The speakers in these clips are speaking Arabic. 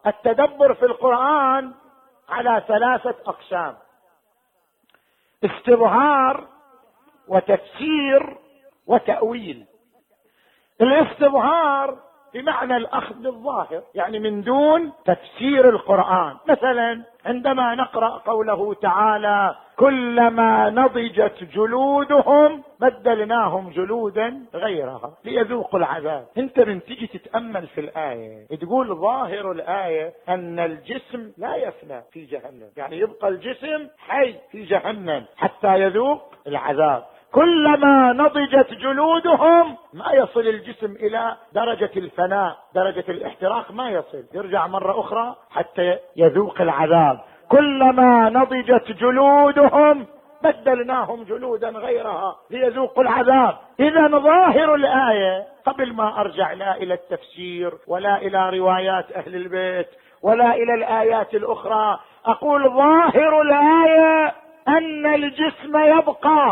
التدبر في القرآن على 3 أقسام: استظهار وتفسير وتأويل. الاستظهار بمعنى الأخذ بالظاهر، يعني من دون تفسير القرآن. مثلا عندما نقرأ قوله تعالى: كلما نضجت جلودهم بدلناهم جلودا غيرها ليذوقوا العذاب. انت من تيجي تتأمل في الآية تقول ظاهر الآية أن الجسم لا يفنى في جهنم، يعني يبقى الجسم حي في جهنم حتى يذوق العذاب. كلما نضجت جلودهم، ما يصل الجسم إلى درجة الفناء، درجة الاحتراق ما يصل، يرجع مرة أخرى حتى يذوق العذاب. كلما نضجت جلودهم بدلناهم جلودا غيرها ليذوقوا العذاب. إذا ظاهر الآية، قبل ما أرجع لا إلى التفسير ولا إلى روايات أهل البيت ولا إلى الآيات الأخرى، أقول ظاهر الآية أن الجسم يبقى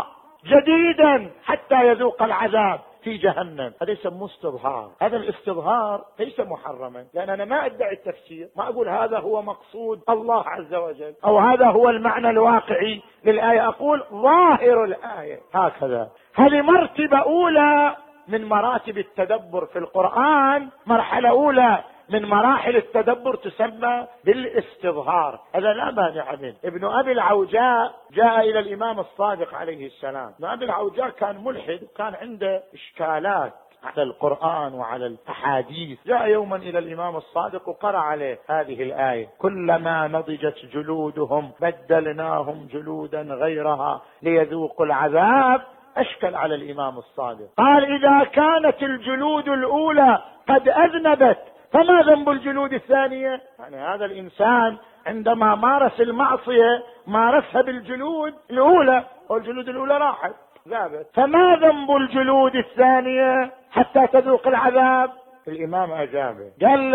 جديدا حتى يذوق العذاب في جهنم. هذا يسموه استظهار. هذا الاستظهار ليس محرما، لأن أنا ما أدعي التفسير، ما أقول هذا هو مقصود الله عز وجل أو هذا هو المعنى الواقعي للآية، أقول ظاهر الآية هكذا. هذه مرتبة أولى من مراتب التدبر في القرآن، مرحلة أولى من مراحل التدبر تسمى بالاستظهار. هذا لا مانع منه. ابن أبي العوجاء جاء إلى الإمام الصادق عليه السلام. ابن أبي العوجاء كان ملحد وكان عنده إشكالات على القرآن وعلى الأحاديث. جاء يوما إلى الإمام الصادق وقرأ عليه هذه الآية: كلما نضجت جلودهم بدلناهم جلودا غيرها ليذوقوا العذاب. أشكل على الإمام الصادق، قال: إذا كانت الجلود الأولى قد أذنبت فما ذنب الجلود الثانية؟ يعني هذا الإنسان عندما مارس المعصية مارسها بالجلود الأولى، والجلود الأولى راحت ذابت، فما ذنب الجلود الثانية حتى تذوق العذاب؟ الإمام أجابه قال: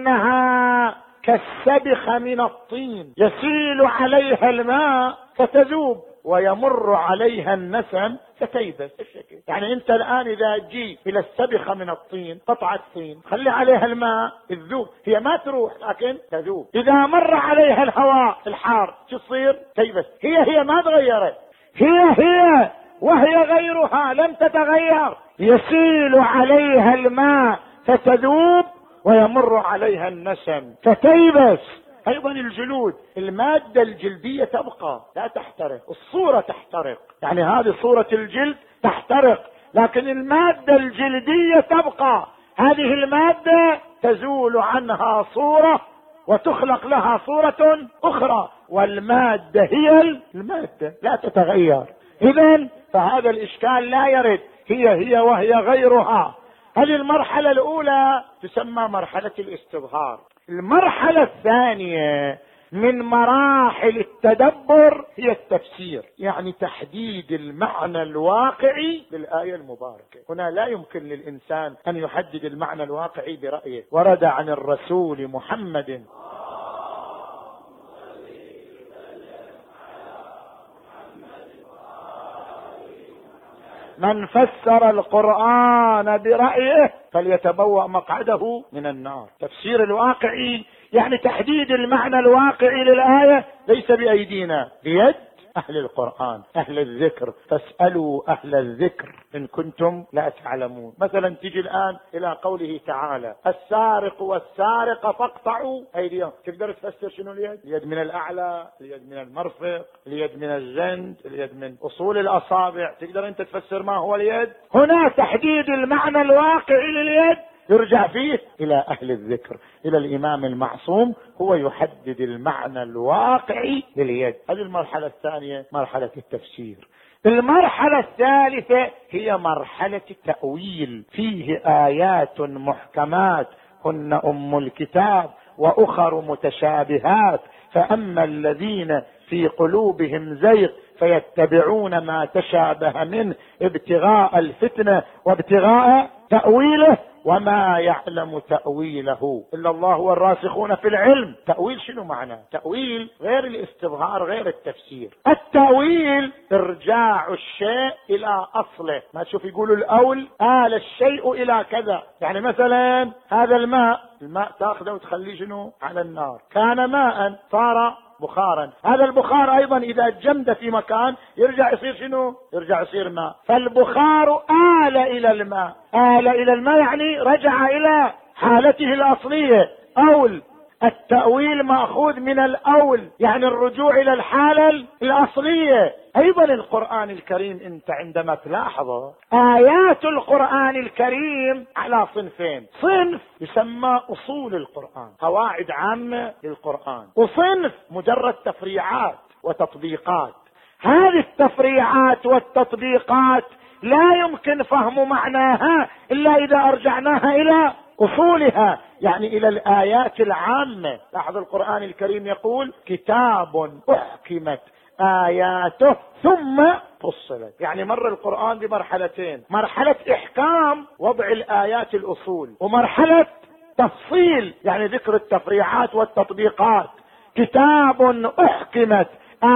إنها كالسبخ من الطين يسيل عليها الماء فتذوب ويمر عليها النسم فتيبس. الشكل يعني انت الان اذا تجي الى السبخة من الطين، قطعة طين، خلي عليها الماء تذوب، هي ما تروح لكن تذوب. اذا مر عليها الهواء الحار شو تصير؟ تيبس. هي ما تغيرت، هي وهي غيرها لم تتغير. يسيل عليها الماء فتذوب ويمر عليها النسم فتيبس. ايضا الجلود، المادة الجلدية تبقى لا تحترق، الصورة تحترق، يعني هذه صورة الجلد تحترق، لكن المادة الجلدية تبقى. هذه المادة تزول عنها صورة وتخلق لها صورة اخرى، والمادة هي المادة لا تتغير. اذن فهذا الاشكال لا يرد، هي وهي غيرها. هذه المرحلة الاولى تسمى مرحلة الاستظهار. المرحلة الثانية من مراحل التدبر هي التفسير، يعني تحديد المعنى الواقعي للآية المباركة. هنا لا يمكن للإنسان أن يحدد المعنى الواقعي برأيه. ورد عن الرسول محمد من فسر القرآن برأيه فليتبوأ مقعده من النار. تفسير الواقعي يعني تحديد المعنى الواقعي للآية ليس بأيدينا، بيد أهل القرآن، أهل الذكر. فاسألوا أهل الذكر إن كنتم لا تعلمون. مثلا تيجي الآن إلى قوله تعالى: السارق والسارقة فاقطعوا أيديهم. تقدر تفسر شنو اليد؟ اليد من الأعلى، اليد من المرفق، اليد من الزند، اليد من أصول الأصابع. تقدر أنت تفسر ما هو اليد؟ هنا تحديد المعنى الواقعي لليد يرجع فيه إلى أهل الذكر، إلى الإمام المعصوم، هو يحدد المعنى الواقعي لليد. هذه المرحلة الثانية، مرحلة التفسير. المرحلة الثالثة هي مرحلة التأويل، فيه آيات محكمات هن أم الكتاب وأخر متشابهات، فأما الذين في قلوبهم زيغ فيتبعون ما تشابه منه ابتغاء الفتنة وابتغاء تأويله وما يعلم تأويله إلا الله والراسخون في العلم. تأويل شنو معناه؟ تأويل غير الاستظهار، غير التفسير. التأويل إرجاع الشيء إلى أصله. ما تشوف يقولوا الأول آل الشيء إلى كذا، يعني مثلا هذا الماء تأخذه وتخليه شنو على النار، كان ماء صار بخارا. هذا البخار أيضا إذا جمد في مكان يرجع يصير شنو؟ يرجع يصير ماء. فالبخار آل إلى الماء. آل إلى الماء يعني رجع إلى حالته الأصلية. أول التأويل مأخوذ من الأول، يعني الرجوع إلى الحالة الأصلية. أيضا القرآن الكريم أنت عندما تلاحظه آيات القرآن الكريم على صنفين: صنف يسمى أصول القرآن، قواعد عامة للقرآن، وصنف مجرد تفريعات وتطبيقات. هذه التفريعات والتطبيقات لا يمكن فهم معناها إلا إذا أرجعناها إلى أصولها، يعني إلى الآيات العامة. لاحظ القرآن الكريم يقول: كتاب أحكمت آياته ثم فصلت. يعني مر القرآن بمرحلتين: مرحلة إحكام وضع الآيات الأصول، ومرحلة تفصيل يعني ذكر التفريعات والتطبيقات. كتاب أحكمت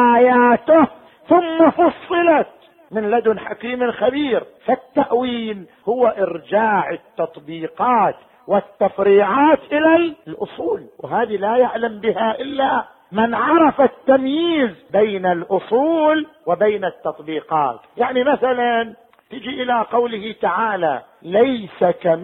آياته ثم فصلت من لدن حكيم خبير. فالتأويل هو إرجاع التطبيقات والتفريعات إلى الأصول، وهذه لا يعلم بها إلا من عرف التمييز بين الأصول وبين التطبيقات. يعني مثلا تجي إلى قوله تعالى: ليس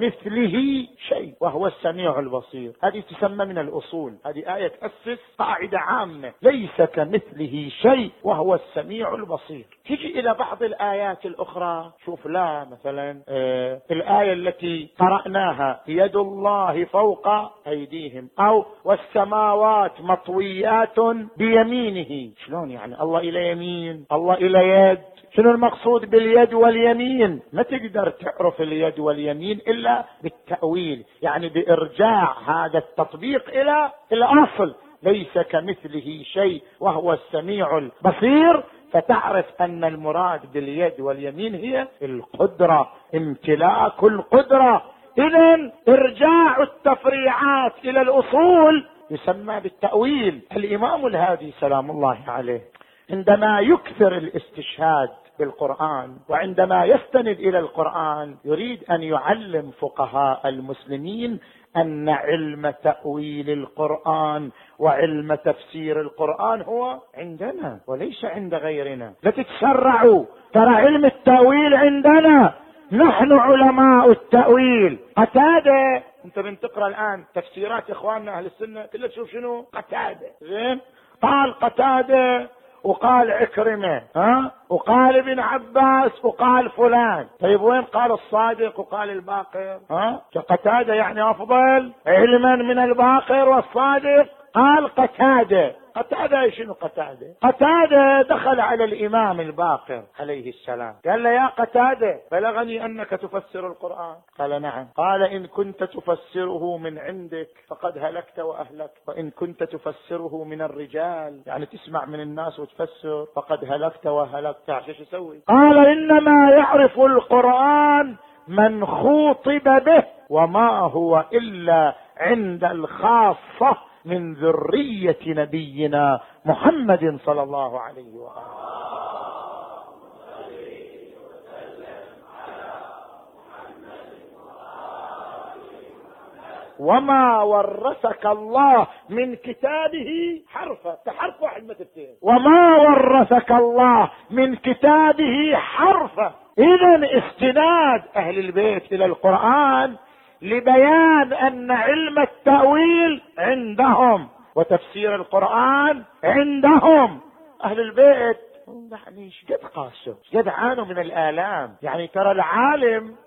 كمثله شيء وهو السميع البصير. هذه تسمى من الأصول، هذه آية تأسس قاعدة عامة: ليس كمثله شيء وهو السميع البصير. تجي إلى بعض الآيات الأخرى، شوف لا مثلا الآية التي قرأناها: يد الله فوق أيديهم، أو والسماوات مطويات بيمينه. شلون يعني الله إلى يمين، الله إلى يد؟ شنو المقصود باليد واليمين؟ ما تقدر تعرف اليد واليمين إلا بالتأويل، يعني بإرجاع هذا التطبيق إلى الأصل: ليس كمثله شيء وهو السميع البصير. فتعرف أن المراد باليد واليمين هي القدرة، امتلاك القدرة. إذن إرجاع التفريعات إلى الأصول يسمى بالتأويل. الإمام الهادي سلام الله عليه عندما يكثر الاستشهاد بالقرآن وعندما يستند إلى القرآن يريد أن يعلم فقهاء المسلمين أن علم تأويل القرآن وعلم تفسير القرآن هو عندنا وليس عند غيرنا. لا تتسرعوا، ترى علم التأويل عندنا، نحن علماء التأويل. قتادة، انت بنتقرأ الآن تفسيرات إخواننا أهل السنة كلها تشوف شنو قتادة، زين؟ قال قتادة وقال عكرمة، وقال ابن عباس وقال فلان. طيب وين قال الصادق وقال الباقر؟ قتادة يعني أفضل علما من الباقر والصادق؟ قال قتادة. قتادة شنو قتادة؟ قتادة دخل على الإمام الباقر عليه السلام قال له: يا قتادة، بلغني أنك تفسر القرآن. قال: نعم. قال: إن كنت تفسره من عندك فقد هلكت وأهلك، وإن كنت تفسره من الرجال يعني تسمع من الناس وتفسر فقد هلكت وهلكت. شو يسوي؟ قال: إنما يعرف القرآن من خوطب به، وما هو إلا عند الخاصة من ذرية نبينا محمد صلى الله عليه وآله. وما ورثك الله من كتابه حرفا، حرف واحد ما تفتهم. وما ورثك الله من كتابه حرفا. إذن استناد أهل البيت إلى القرآن لبيان أن علم التأويل عندهم وتفسير القرآن عندهم. أهل البيت يعني شقد قاسوا، شقد عانوا من الآلام. يعني ترى العالم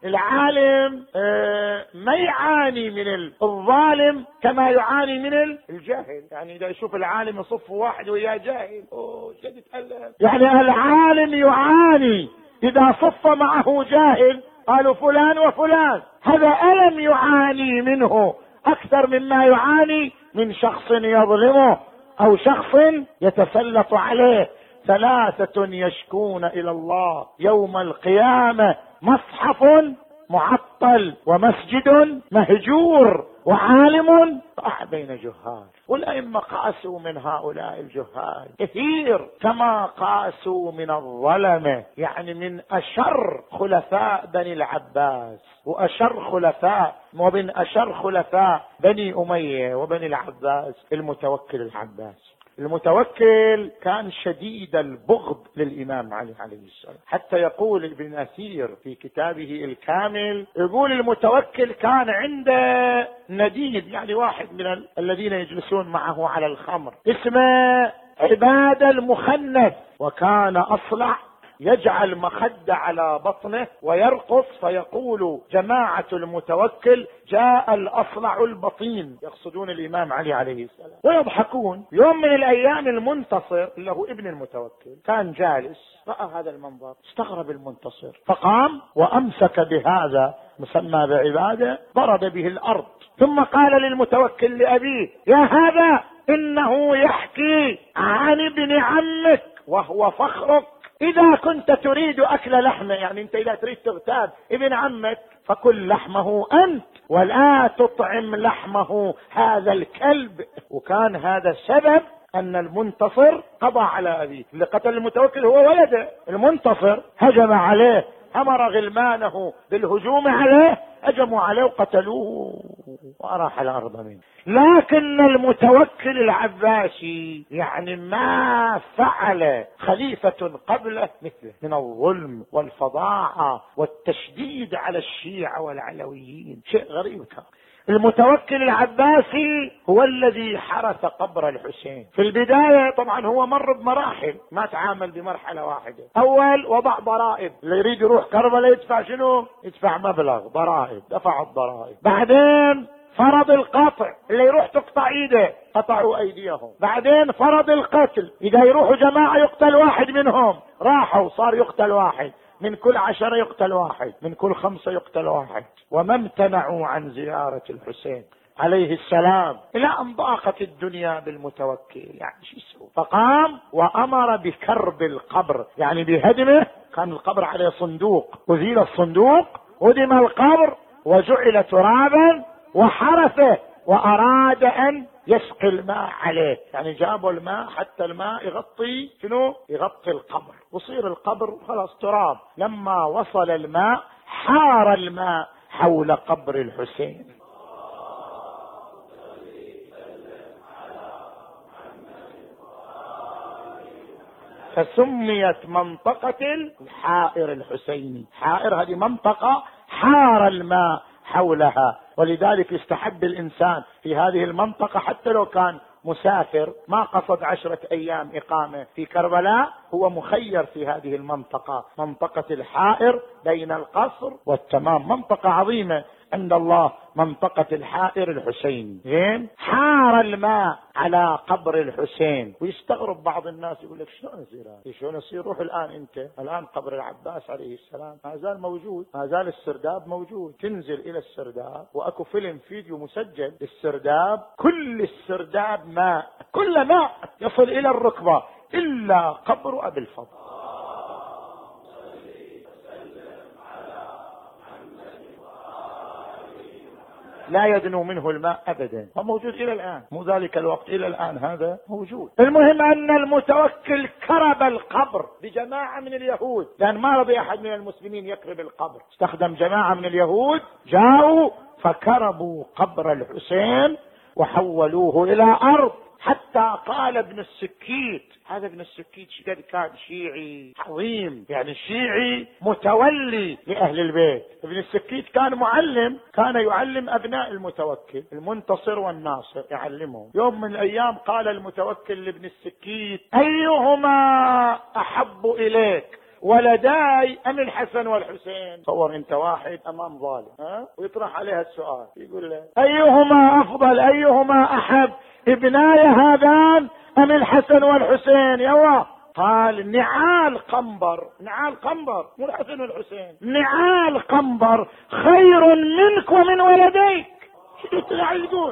ما يعاني من الظالم كما يعاني من الجاهل. يعني إذا يشوف العالم يصف واحد وياه جاهل شقد يتألم. يعني العالم يعاني إذا صف معه جاهل، قالوا فلان وفلان، هذا ألم يعاني منه أكثر مما يعاني من شخص يظلمه أو شخص يتسلط عليه. 3 يشكون إلى الله يوم القيامة: مصحف معطل ومسجد مهجور وعالم ضاع بين جهال. والأئمة قاسوا من هؤلاء الجهال كثير كما قاسوا من الظلمة، يعني من أشر خلفاء بني العباس ومن أشر خلفاء بني أمية وبني العباس المتوكل العباس. المتوكل كان شديد البغض للإمام علي عليه السلام، حتى يقول ابن أثير في كتابه الكامل، يقول المتوكل كان عنده نديد، يعني واحد من الذين يجلسون معه على الخمر، اسمه عباد المخنث، وكان أصلع يجعل مخدة على بطنه ويرقص فيقول جماعة المتوكل جاء الأصلع البطين، يقصدون الإمام علي عليه السلام، ويضحكون. يوم من الأيام المنتصر اللي هو ابن المتوكل كان جالس، رأى هذا المنظر، استغرب المنتصر، فقام وأمسك بهذا مسمى بعبادة، ضرب به الأرض، ثم قال للمتوكل لأبيه: يا هذا إنه يحكي عن ابن عمك وهو فخرك، إذا كنت تريد أكل لحمه، يعني أنت إذا تريد تغتاب ابن عمك فكل لحمه أنت ولا تطعم لحمه هذا الكلب. وكان هذا السبب أن المنتصر قضى على أبيه، اللي قتل المتوكل هو ولده. المنتصر هجم عليه، أمر غلمانه بالهجوم عليه، هجموا عليه وقتلوه وأراح الأرض منه. لكن المتوكل العباسي يعني ما فعل خليفة قبله مثله من الظلم والفظاعة والتشديد على الشيعة والعلويين، شيء غريب كان. المتوكل العباسي هو الذي حرس قبر الحسين. في البداية طبعا هو مر بمراحل، ما تعامل بمرحلة واحدة. أول وضع ضرائب، اللي يريد يروح كربلاء يدفع شنو؟ يدفع مبلغ ضرائب، دفع الضرائب. بعدين فرض القطع، اللي يروح تقطع ايده قطعوا ايديهم. بعدين فرض القتل، اذا يروحوا جماعة يقتل واحد منهم، راحوا صار يقتل واحد، من كل 10 يقتل واحد، من كل 5 يقتل واحد. وما امتنعوا عن زيارة الحسين عليه السلام إلى أن ضاقت الدنيا بالمتوكل، يعني شو يسوي؟ فقام وأمر بكرب القبر، يعني بهدمه. كان القبر عليه صندوق، أزيل الصندوق، هدم القبر وجعل ترابا وحرسه، وأراد أن يسقي الماء عليه، يعني جابوا الماء حتى الماء يغطي شنو؟ يغطي القبر، وصير القبر خلاص تراب. لما وصل الماء حار الماء حول قبر الحسين. فسميت منطقة الحائر الحسيني. حائر هذه منطقة حار الماء حولها، ولذلك يستحب الإنسان في هذه المنطقة حتى لو كان مسافر ما قصد 10 أيام إقامة في كربلاء، هو مخير في هذه المنطقة، منطقة الحائر بين القصر والتمام، منطقة عظيمة عند الله، منطقة الحائر الحسين. زين، حار الماء على قبر الحسين. ويستغرب بعض الناس يقول لك شلون يصير؟ شلون يصير؟ روح الآن أنت الآن قبر العباس عليه السلام ما زال موجود، ما زال السرداب موجود، تنزل إلى السرداب وأكو فيديو مسجل للسرداب، كل السرداب ماء، كل ماء يصل إلى الركبة إلا قبر أبي الفضل. لا يدنو منه الماء أبدا، وموجود إلى الآن، مو ذلك الوقت، إلى الآن هذا موجود. المهم أن المتوكل كرب القبر بجماعة من اليهود، لأن ما رضي أحد من المسلمين يكرب القبر، استخدم جماعة من اليهود، جاءوا فكربوا قبر الحسين وحولوه إلى أرض. حتى قال ابن السكيت، هذا ابن السكيت كان شيعي عظيم، يعني شيعي متولي لأهل البيت. ابن السكيت كان معلم، كان يعلم أبناء المتوكل المنتصر والناصر، يعلمهم. يوم من الأيام قال المتوكل لابن السكيت: أيهما أحب إليك، ولداي أم الحسن والحسين؟ تصور انت واحد امام ظالم ويطرح عليها السؤال، يقول له ايهما افضل، ايهما احب، ابناي هذان ام الحسن والحسين؟ يوا قال: نعال قنبر، نعال قنبر، مو الحسن والحسين، نعال قنبر خير منك ومن ولديك. شو تقول؟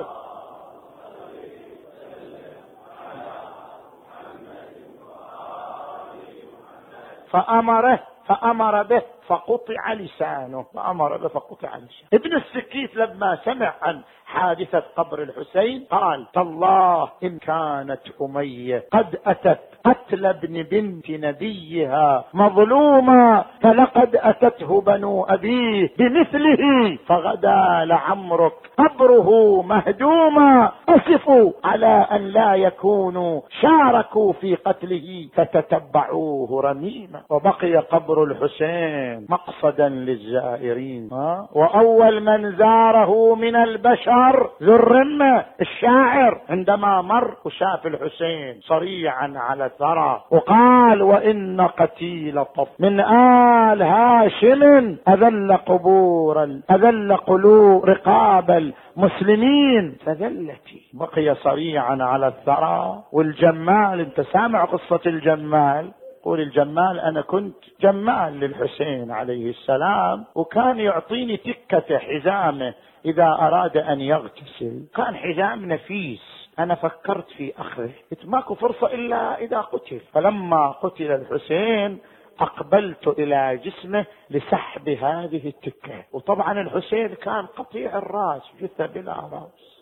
فأمر به فقطع لسانه، فأمر به فقطع لسانه. ابن السكيت لما سمع عن حادثة قبر الحسين قال: تالله إن كانت أمية قد أتت قتل ابن بنت نبيها مظلوما فلقد أتته بنو أبيه بمثله فغدا لعمرك قبره مهدوما، أسفوا على أن لا يكونوا شاركوا في قتله فتتبعوه رميما. وبقي قبر الحسين مقصدا للزائرين. وأول من زاره من البشر ذو الرمة الشاعر، عندما مر وشاف الحسين صريعا على الثرى وقال: وإن قتيل طف من آل هاشم أذل قبورا أذل قلوب رقاب المسلمين فذلتي. بقي صريعا على الثرى. والجمال، انت سامع قصة الجمال؟ قول الجمال: أنا كنت جمال للحسين عليه السلام، وكان يعطيني تكة حزامه إذا أراد أن يغتسل، كان حزام نفيس. أنا فكرت في أخذه، ماكو فرصة إلا إذا قتل. فلما قتل الحسين أقبلت إلى جسمه لسحب هذه التكة. وطبعا الحسين كان قطيع الرأس، جثة بلا رأس.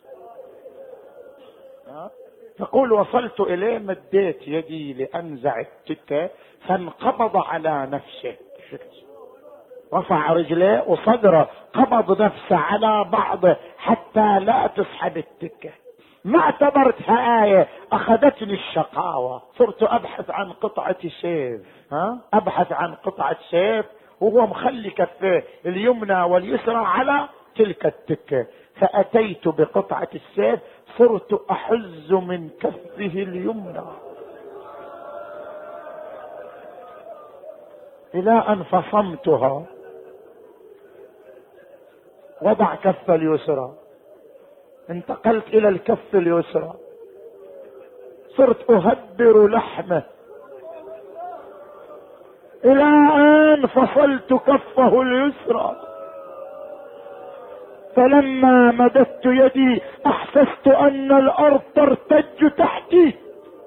تقول: وصلت إليه مديت يدي لأنزع التكة فانقبض على نفسه، رفع رجليه وصدره، قبض نفسه على بعضه حتى لا تسحب التكة. ما اعتبرتها آية، أخذتني الشقاوة، صرت أبحث عن قطعة سيف، أبحث عن قطعة سيف وهو مخلي كفيه اليمنى واليسرى على تلك التكة، فأتيت بقطعة السيف صرت أحز من كفه اليمنى إلى أن فصمتها. وضع كف اليسرى، انتقلت إلى الكف اليسرى، صرت أهدر لحمه إلى أن فصلت كفه اليسرى. فلما مددت يدي أحسست أن الأرض ترتج تحتي،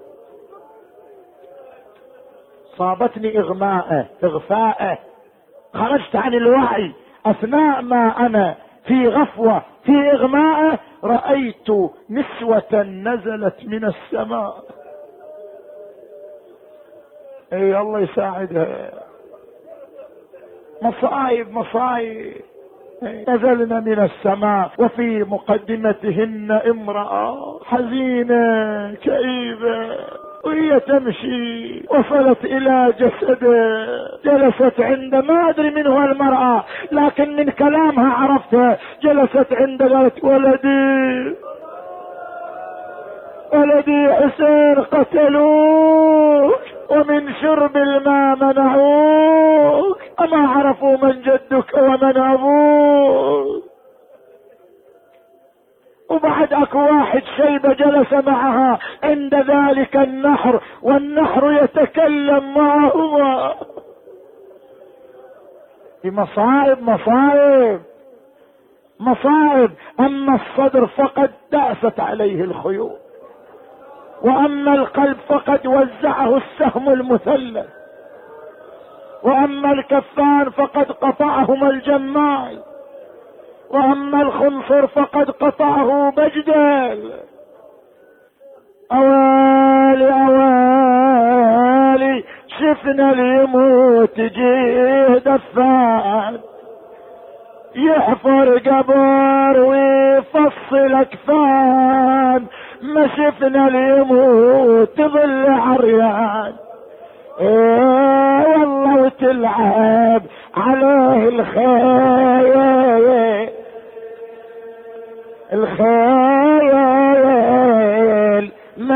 صابتني إغفاء، خرجت عن الوعي. أثناء ما أنا في غفوة في إغماء رأيت نسوة نزلت من السماء، اي الله يساعدها، مصايب نزلنا من السماء، وفي مقدمتهن امرأة حزينة كئيبة وهي تمشي، وصلت الى جسده، جلست عند، ما ادري من هو المرأة لكن من كلامها عرفتها، جلست عند، قالت: ولدي حسين قتلوك ومن شرب الماء منعوك، أما عرفوا من جدك ومن أبوك. وبعد اكو واحد شيبة جلس معها عند ذلك النحر، والنحر يتكلم معهما. مصائب. اما الصدر فقد داست عليه الخيول، واما القلب فقد وزعه السهم المثلث، واما الكفان فقد قطعهما الجمال، واما الخنصر فقد قطعه بجدل. اوالي شفنا اليموت جيه دفان، يحفر قبر ويفصل اكفان، ما شفنا اليموت تظل عريان. والله وتلعب عليه الخيل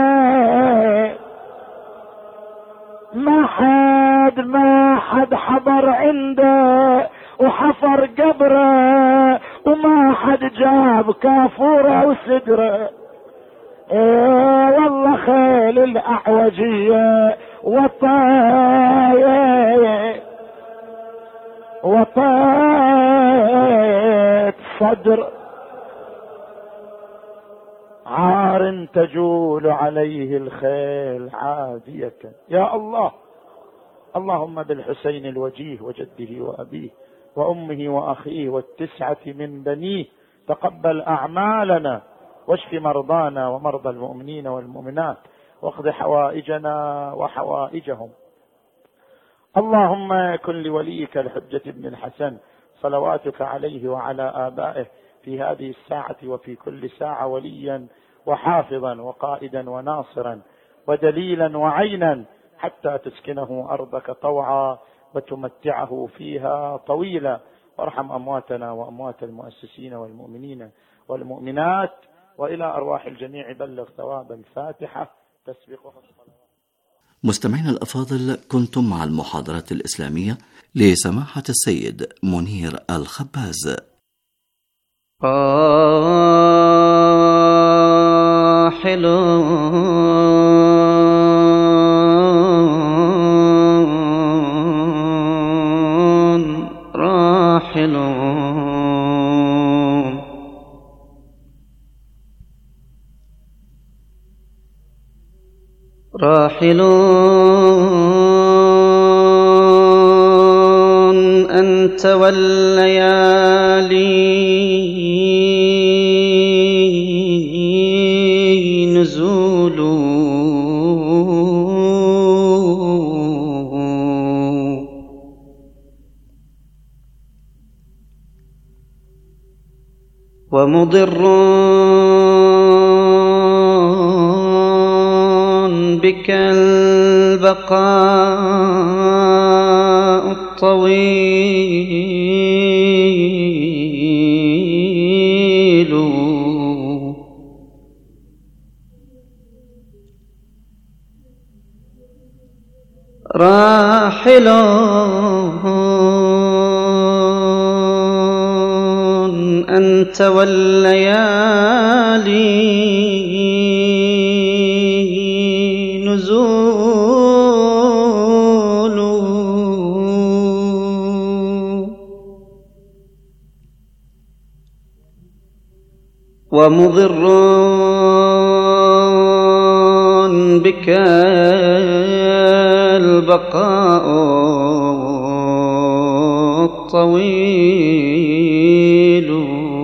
ما حد حضر عنده وحفر قبره، وما حد جاب كافوره وسدره. والله خيل الأعوجية وطيت صدر، عار تجول عليه الخيل عادية. يا الله، اللهم بالحسين الوجيه وجده وأبيه وأمه وأخيه والتسعة من بنيه تقبل أعمالنا واشف مرضانا ومرضى المؤمنين والمؤمنات واقض حوائجنا وحوائجهم. اللهم كن لوليك الحجة بن الحسن صلواتك عليه وعلى آبائه في هذه الساعة وفي كل ساعة وليا وحافظا وقائدا وناصرا ودليلا وعينا حتى تسكنه أرضك طوعا وتمتعه فيها طويلا. وارحم أمواتنا وأموات المؤسسين والمؤمنين والمؤمنات، وإلى أرواح الجميع بلغ ثواب الفاتحة تسبقها الصلاة. مستمعينا الأفاضل، كنتم مع المحاضرات الإسلامية لسماحة السيد منير الخباز. راحلون أنت والليالي نزول ومضر بك البقاء الطويل راحلون أنت والليالي نزول ومضر بك البقاء الطويل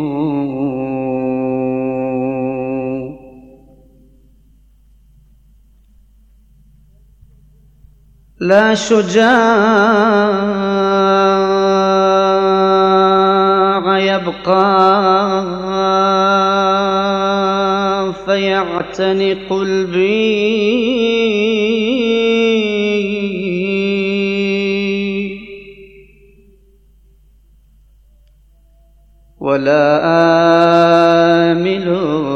لا شجاع يبقى فيعتنق البي ولا آمل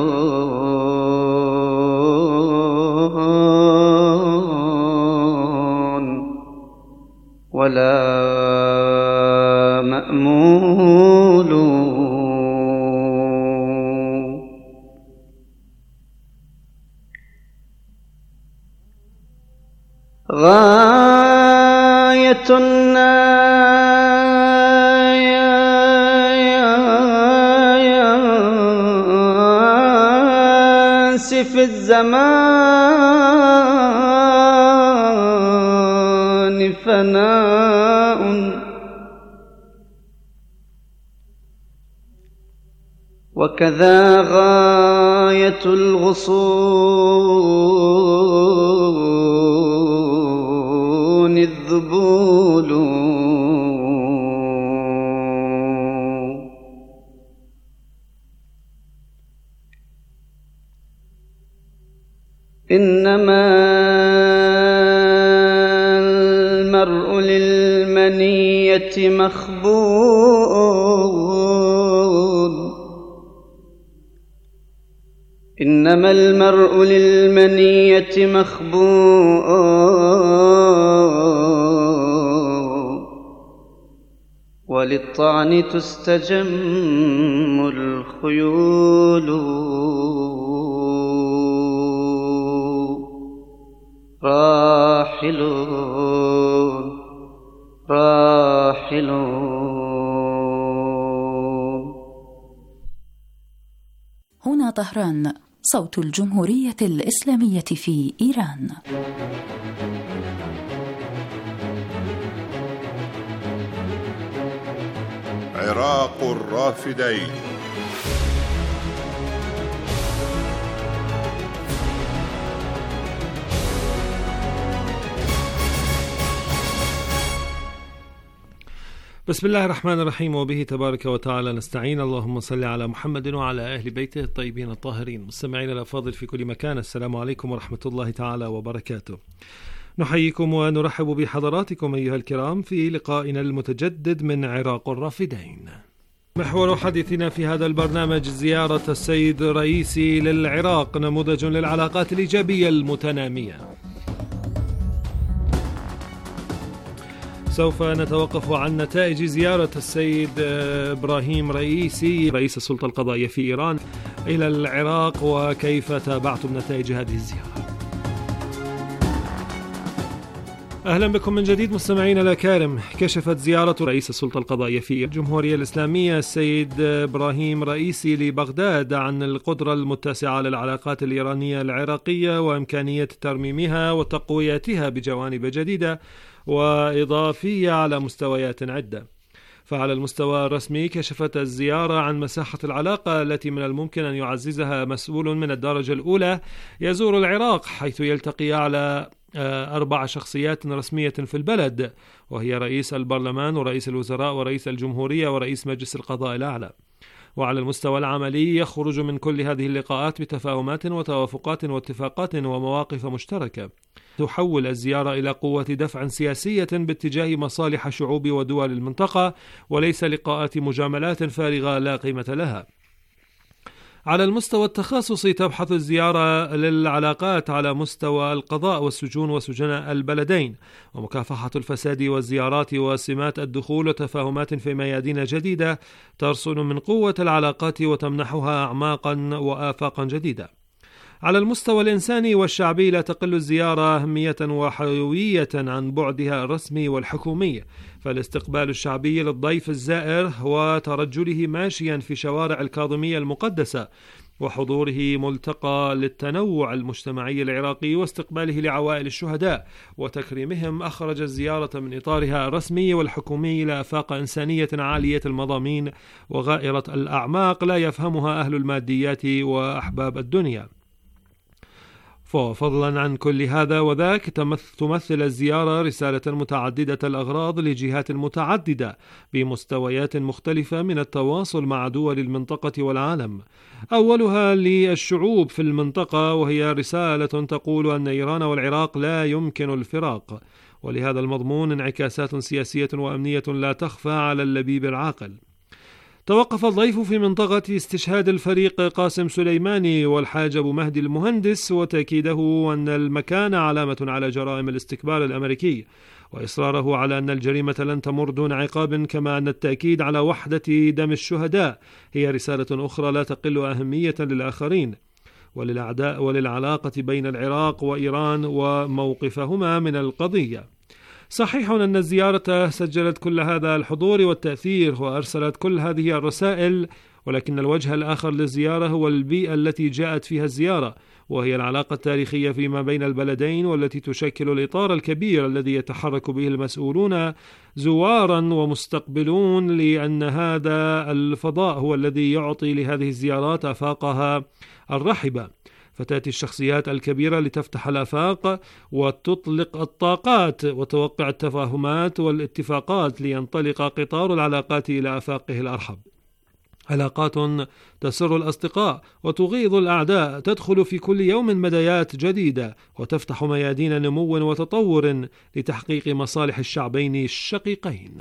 ولا مأمول غاية الناس في الزمان فناء وكذا غاية الغصون الذبول إنما المرء للمنية مخبول إنما المرء للمنية مخبول وللطعن تستجم الخيول راحلون راحلون. هنا طهران، صوت الجمهورية الإسلامية في إيران. عراق الرافدين. بسم الله الرحمن الرحيم، وبه تبارك وتعالى نستعين. اللهم صل على محمد وعلى أهل بيته الطيبين الطاهرين. مستمعينا الأفاضل في كل مكان، السلام عليكم ورحمة الله تعالى وبركاته. نحييكم ونرحب بحضراتكم أيها الكرام في لقائنا المتجدد من عراق الرافدين. محور حديثنا في هذا البرنامج زيارة السيد رئيسي للعراق، نموذج للعلاقات الإيجابية المتنامية. سوف نتوقف عن نتائج زيارة السيد إبراهيم رئيسي رئيس السلطة القضائية في إيران إلى العراق، وكيف تابعتم نتائج هذه الزيارة. أهلا بكم من جديد مستمعينا الأكارم. كشفت زيارة رئيس السلطة القضائية في الجمهورية الإسلامية السيد إبراهيم رئيسي لبغداد عن القدرة المتسعة للعلاقات الإيرانية العراقية وإمكانية ترميمها وتقويتها بجوانب جديدة وإضافية على مستويات عدة. فعلى المستوى الرسمي كشفت الزيارة عن مساحة العلاقة التي من الممكن أن يعززها مسؤول من الدرجة الأولى يزور العراق، حيث يلتقي على 4 شخصيات رسمية في البلد، وهي رئيس البرلمان ورئيس الوزراء ورئيس الجمهورية ورئيس مجلس القضاء الأعلى. وعلى المستوى العملي يخرج من كل هذه اللقاءات بتفاهمات وتوافقات واتفاقات ومواقف مشتركة تحول الزيارة إلى قوة دفع سياسية باتجاه مصالح شعوب ودول المنطقة، وليس لقاءات مجاملات فارغة لا قيمة لها. على المستوى التخصصي تبحث الزيارة للعلاقات على مستوى القضاء والسجون وسجناء البلدين، ومكافحة الفساد والزيارات وسمات الدخول، وتفاهمات في ميادين جديدة ترسل من قوة العلاقات وتمنحها أعماقا وآفاقا جديدة. على المستوى الإنساني والشعبي لا تقل الزيارة أهمية وحيوية عن بعدها الرسمي والحكومي، فالاستقبال الشعبي للضيف الزائر وترجله ماشيا في شوارع الكاظمية المقدسة، وحضوره ملتقى للتنوع المجتمعي العراقي، واستقباله لعوائل الشهداء وتكريمهم، أخرج الزيارة من إطارها الرسمي والحكومي إلى آفاق إنسانية عالية المضامين وغائرة الأعماق لا يفهمها أهل الماديات وأحباب الدنيا. فضلا عن كل هذا وذاك تمثل الزيارة رسالة متعددة الأغراض لجهات متعددة بمستويات مختلفة من التواصل مع دول المنطقة والعالم. أولها للشعوب في المنطقة، وهي رسالة تقول أن إيران والعراق لا يمكن الفراق، ولهذا المضمون انعكاسات سياسية وأمنية لا تخفى على اللبيب العاقل. توقف الضيف في منطقة استشهاد الفريق قاسم سليماني والحاج أبو مهدي المهندس، وتأكيده أن المكان علامة على جرائم الاستكبار الأمريكي، وإصراره على أن الجريمة لن تمر دون عقاب، كما أن التأكيد على وحدة دم الشهداء هي رسالة أخرى لا تقل أهمية للآخرين وللأعداء وللعلاقة بين العراق وإيران وموقفهما من القضية. صحيح أن الزيارة سجلت كل هذا الحضور والتأثير وأرسلت كل هذه الرسائل، ولكن الوجه الآخر للزيارة هو البيئة التي جاءت فيها الزيارة، وهي العلاقة التاريخية فيما بين البلدين، والتي تشكل الإطار الكبير الذي يتحرك به المسؤولون زوارا ومستقبلون، لأن هذا الفضاء هو الذي يعطي لهذه الزيارات آفاقها الرحبة. فتأتي الشخصيات الكبيرة لتفتح الآفاق وتطلق الطاقات وتوقع التفاهمات والاتفاقات، لينطلق قطار العلاقات إلى آفاقه الأرحب. علاقات تسر الأصدقاء وتغيظ الأعداء، تدخل في كل يوم مدايات جديدة وتفتح ميادين نمو وتطور لتحقيق مصالح الشعبين الشقيقين.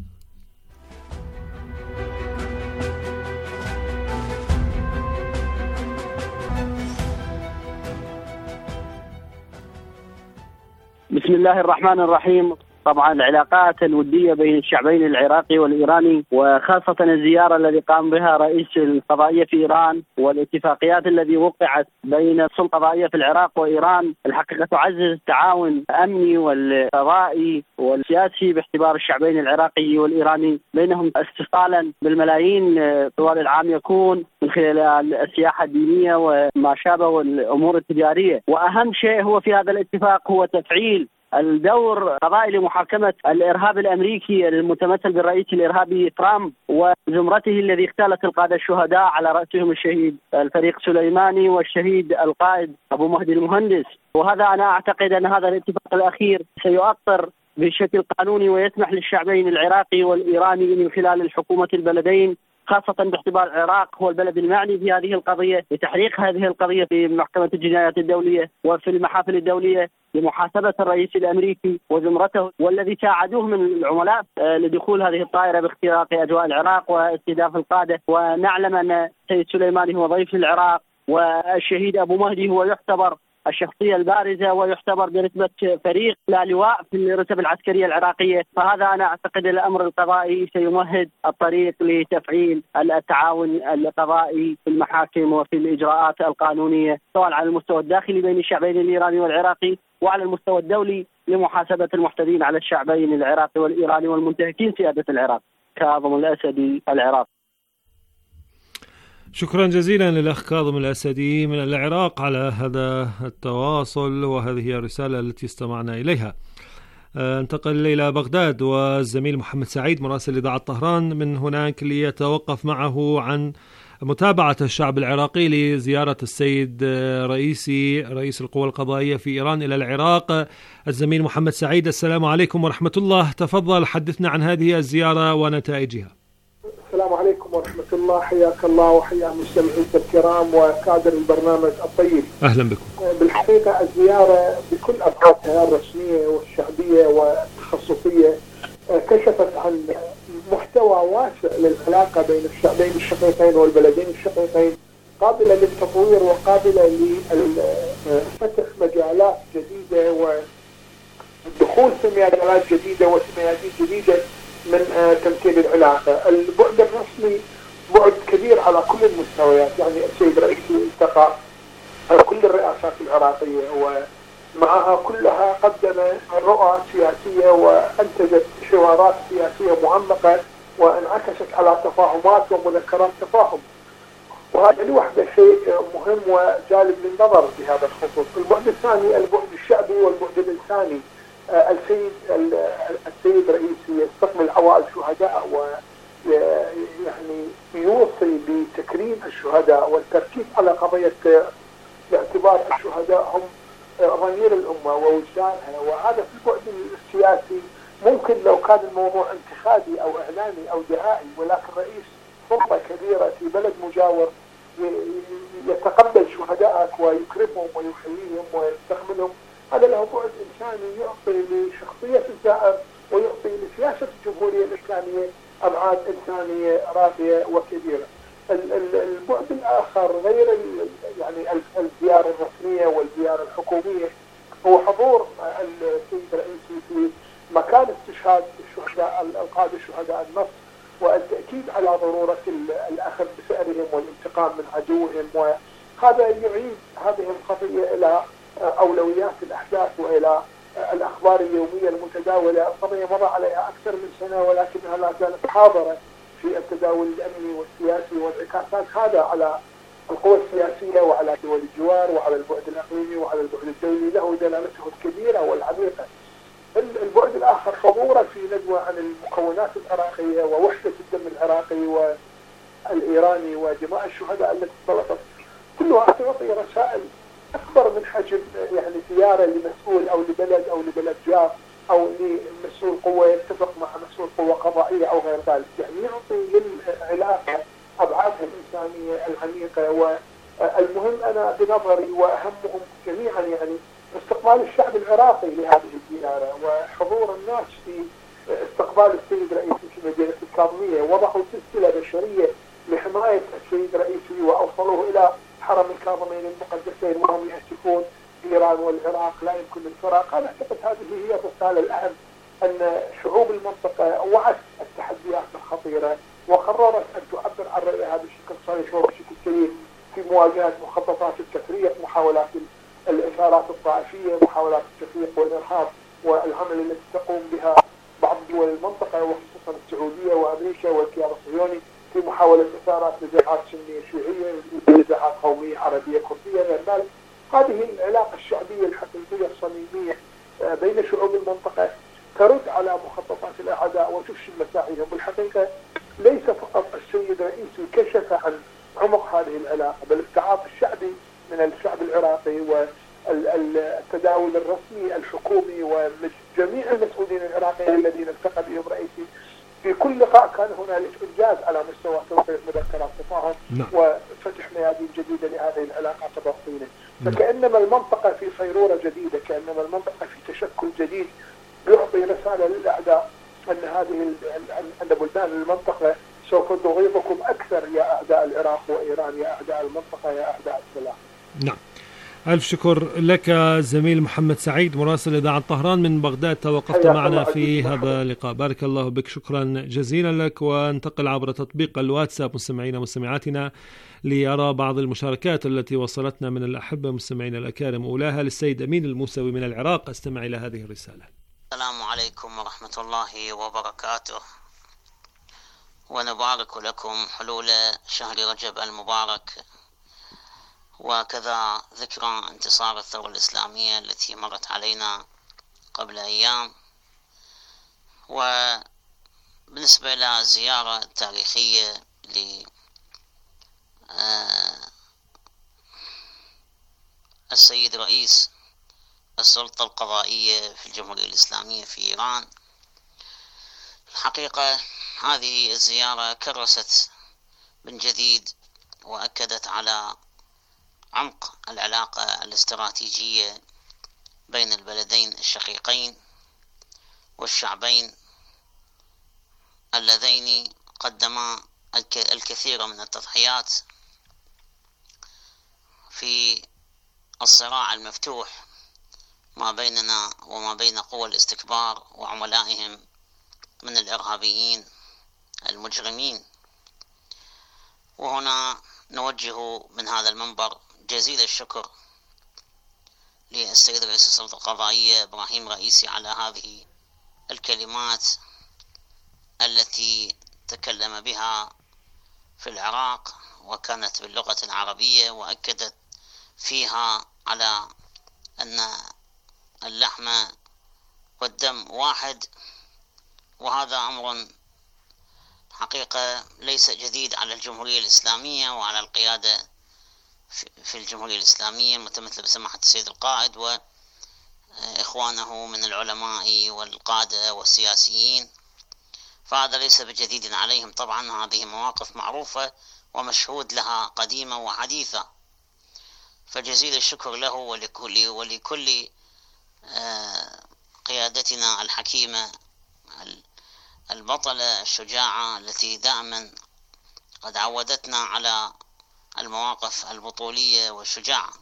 بسم الله الرحمن الرحيم. طبعا العلاقات الودية بين الشعبين العراقي والإيراني، وخاصة الزيارة التي قام بها رئيس القضائية في إيران والاتفاقيات التي وقعت بين السلطة القضائية في العراق وإيران، الحقيقة تعزز التعاون الأمني والقضائي والسياسي باعتبار الشعبين العراقي والإيراني بينهم استثقالا بالملايين طوال العام يكون من خلال السياحة الدينية وما شابه والأمور التجارية. وأهم شيء هو في هذا الاتفاق هو تفعيل الدور قضائي لمحاكمة الإرهاب الأمريكي المتمثل بالرئيس الإرهابي ترامب وزمرته الذي اغتالت القادة الشهداء على رأسهم الشهيد الفريق سليماني والشهيد القائد أبو مهدي المهندس. وهذا أنا أعتقد أن هذا الاتفاق الأخير سيؤطر بشكل قانوني ويسمح للشعبين العراقي والإيراني من خلال الحكومة البلدين، خاصة باعتبار العراق هو البلد المعني في هذه القضية، لتحقيق هذه القضية في محكمة الجنايات الدولية وفي المحافل الدولية لمحاسبة الرئيس الأمريكي وزمرته والذي ساعدوه من العملاء لدخول هذه الطائرة باختراق أجواء العراق واستهداف القادة. ونعلم أن السيد سليماني هو ضيف العراق، والشهيد أبو مهدي هو يعتبر الشخصية البارزة ويعتبر برتبة فريق لا لواء في الرتب العسكرية العراقية. فهذا أنا أعتقد الأمر القضائي سيمهد الطريق لتفعيل التعاون القضائي في المحاكم وفي الإجراءات القانونية سواء على المستوى الداخلي بين الشعبين الإيراني والعراقي وعلى المستوى الدولي لمحاسبة المحتدين على الشعبين العراقي والإيراني والمنتهكين سيادة العراق كاظم الأسدي العراق. شكرا جزيلا للأخ كاظم الأسدي من العراق على هذا التواصل وهذه هي الرسالة التي استمعنا إليها. انتقل إلى بغداد والزميل محمد سعيد مراسل إذاعة طهران من هناك ليتوقف معه عن متابعة الشعب العراقي لزيارة السيد رئيس القوى القضائية في إيران إلى العراق. الزميل محمد سعيد، السلام عليكم ورحمة الله، تفضل حدثنا عن هذه الزيارة ونتائجها. السلام عليكم ورحمة الله، حياك الله وحيا مستمعيك الكرام وكادر البرنامج الطيب. أهلا بكم. بالحقيقة الزيارة بكل أبعادها الرسمية والشعبية والتخصصية كشفت عن محتوى واسع للعلاقة بين الشعبين الشقيقين والبلدين الشقيقين، قابلة للتطوير وقابلة لفتح مجالات جديدة والدخول في مجالات جديدة وميادين جديدة من تمثيل العلاقة. البعد الرسمي بعد كبير على كل المستويات، يعني السيد رئيس التقى كل الرئاسات العراقية ومعها كلها قدم رؤى سياسية وأنتجت حوارات سياسية معمقة وانعكست على تفاهمات ومذكرات تفاهم، وهذا لوحده شيء مهم وجالب للنظر في هذا الخصوص. البعد الثاني البعد الشعبي والبعد الإنساني. السيد رئيسي يستقبل عوائل الشهداء ويعني يوصي بتكريم الشهداء والتركيز على قضية باعتبار الشهداء هم ضمير الأمة ووجدانها، وهذا في البعد السياسي ممكن لو كان الموضوع انتخابي أو إعلامي أو دعائي، ولكن رئيس سلطة كبيرة في بلد مجاور يتقبل شهدائك ويكرمهم ويحييهم ويستقبلهم، هذا له بعد إنساني يعطي لشخصية الزائر ويعطي لسياسة الجمهورية الإسلامية أبعاد إنسانية راقية وكبيرة. البعد الآخر غير يعني الزيارة الرسمية والزيارة الحكومية هو حضور السيد الرئيسي في مكان استشهاد الشهداء القادة شهداء النصر والتأكيد على ضرورة الأخذ بثأرهم والانتقام من عدوهم، وهذا يعيد هذه القضية إلى أولويات الأحداث وإلى الأخبار اليومية المتداولة. القضية مضى عليها أكثر من سنة ولكنها لا زالت حاضرة في التداول الأمني والسياسي، وانعكاسات هذا على القوى السياسية وعلى دول الجوار وعلى البعد الإقليمي وعلى البعد الدولي له دلالته الكبيرة والعميقة. البعد الآخر حضوره في ندوة عن المكونات العراقية ووحدة الدم العراقي والإيراني ودماء الشهداء التي سقطت، كلها تعطي رسائل أكبر من حجم يعني زيارة لمسؤول أو لبلد جار أو لمسؤول قوة يتفق مع مسؤول قوة قضائية أو غير ذلك، يعني يعطي للعلاقة أبعادها الإنسانية العميقة. والمهم أنا بنظري وأهمهم جميعا يعني استقبال الشعب العراقي لهذه الزيارة وحضور الناس في استقبال السيد رئيسي في مدينة الكاظمية، وضعوا سلسلة بشرية لحماية السيد رئيسي وأوصلوه إلى حرم الكاظمين المقدسين وهم يهتفون إيران والعراق لا يمكن الفراق. أنا أعتقد هذه هي الرسالة الأهم، أن شعوب المنطقة وعت التحديات الخطيرة وقررت أن تعبر عن رأيها بشكل صريح وبشكل سليم في مواجهة مخططات التفريق، محاولات الإثارات الطائفية، محاولات التفريق والإرهاب والعمل التي تقوم بها بعض دول المنطقة وخصوصا السعودية وأمريكا والكيان الصهيوني في محاولة إثارات نزاعات سنية شيعية، نزاعات قومية عربية كردية غير ذلك. هذه العلاقة الشعبية الحقيقية الصميمية بين شعوب المنطقة ترد على مخططات الأعداء وتفشل مساعيهم. بالحقيقة ليس فقط السيد رئيسي كشف عن عمق هذه العلاقة، بل التعاطي الشعبي من الشعب العراقي والتداول الرسمي الحكومي وجميع المسؤولين العراقيين الذين التقى بهم رئيسي في كل لقاء كان هنالك إنجاز على مستوى توقيع مذكرات تفاهم وفتح ميادين جديدة لهذه العلاقات الرصينة. فكأنما المنطقة في صيرورة جديدة، كأنما المنطقة في تشكل جديد يعطي رسالة للأعداء أن هذه أن بلدان المنطقة سوف تضيفكم أكثر يا أعداء العراق وإيران، يا أعداء المنطقة، يا أعداء السلام. نعم، ألف شكر لك زميل محمد سعيد مراسل إذاعة طهران من بغداد، توقفت معنا في هذا اللقاء. بارك الله بك، شكرا جزيلا لك. وانتقل عبر تطبيق الواتساب مستمعينا ومستمعاتنا ليرى بعض المشاركات التي وصلتنا من الأحبة مستمعينا الأكارم. أولاها للسيد أمين الموسوي من العراق، استمع إلى هذه الرسالة. السلام عليكم ورحمة الله وبركاته، ونبارك لكم حلول شهر رجب المبارك، وكذا ذكرى انتصار الثورة الإسلامية التي مرت علينا قبل أيام. وبالنسبة إلى الزيارة التاريخية للسيد رئيس السلطة القضائية في الجمهورية الإسلامية في إيران، الحقيقة هذه الزيارة كرست من جديد وأكدت على عمق العلاقة الاستراتيجية بين البلدين الشقيقين والشعبين اللذين قدما الكثير من التضحيات في الصراع المفتوح ما بيننا وما بين قوى الاستكبار وعملائهم من الإرهابيين المجرمين. وهنا نوجه من هذا المنبر جزيل الشكر للسيد رئيس السلطة القضائية إبراهيم رئيسي على هذه الكلمات التي تكلم بها في العراق، وكانت باللغة العربية، وأكدت فيها على أن اللحم والدم واحد. وهذا أمر حقيقة ليس جديد على الجمهورية الإسلامية وعلى القيادة في الجمهورية الإسلامية متمثلة بسماحة السيد القائد وإخوانه من العلماء والقادة والسياسيين، فهذا ليس بجديد عليهم. طبعا هذه مواقف معروفة ومشهود لها قديمة وحديثة، فجزيل الشكر له ولكل قيادتنا الحكيمة البطلة الشجاعة التي دائما قد عودتنا على المواقف البطولية والشجاعة.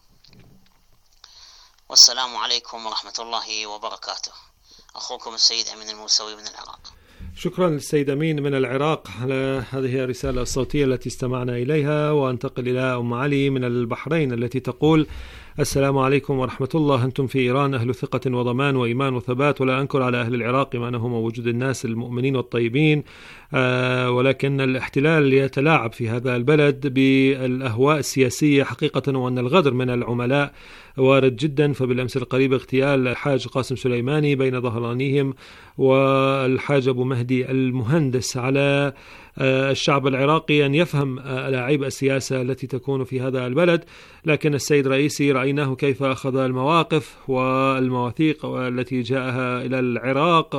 والسلام عليكم ورحمة الله وبركاته. أخوكم السيد أمين الموسوي من العراق. شكرا للسيد أمين من العراق على هذه الرسالة الصوتية التي استمعنا إليها. وانتقل إلى أم علي من البحرين التي تقول: السلام عليكم ورحمة الله. أنتم في إيران أهل ثقة وضمان وإيمان وثبات، ولا أنكر على أهل العراق إيمانهم ووجود الناس المؤمنين والطيبين، ولكن الاحتلال يتلاعب في هذا البلد بالأهواء السياسية حقيقة، وأن الغدر من العملاء وارد جدا. فبالأمس القريب اغتيال الحاج قاسم سليماني بين ظهرانيهم والحاج أبو مهدي المهندس. على الشعب العراقي أن يفهم ألاعيب السياسة التي تكون في هذا البلد، لكن السيد رئيسي رأيناه كيف أخذ المواقف والمواثيق التي جاءها إلى العراق،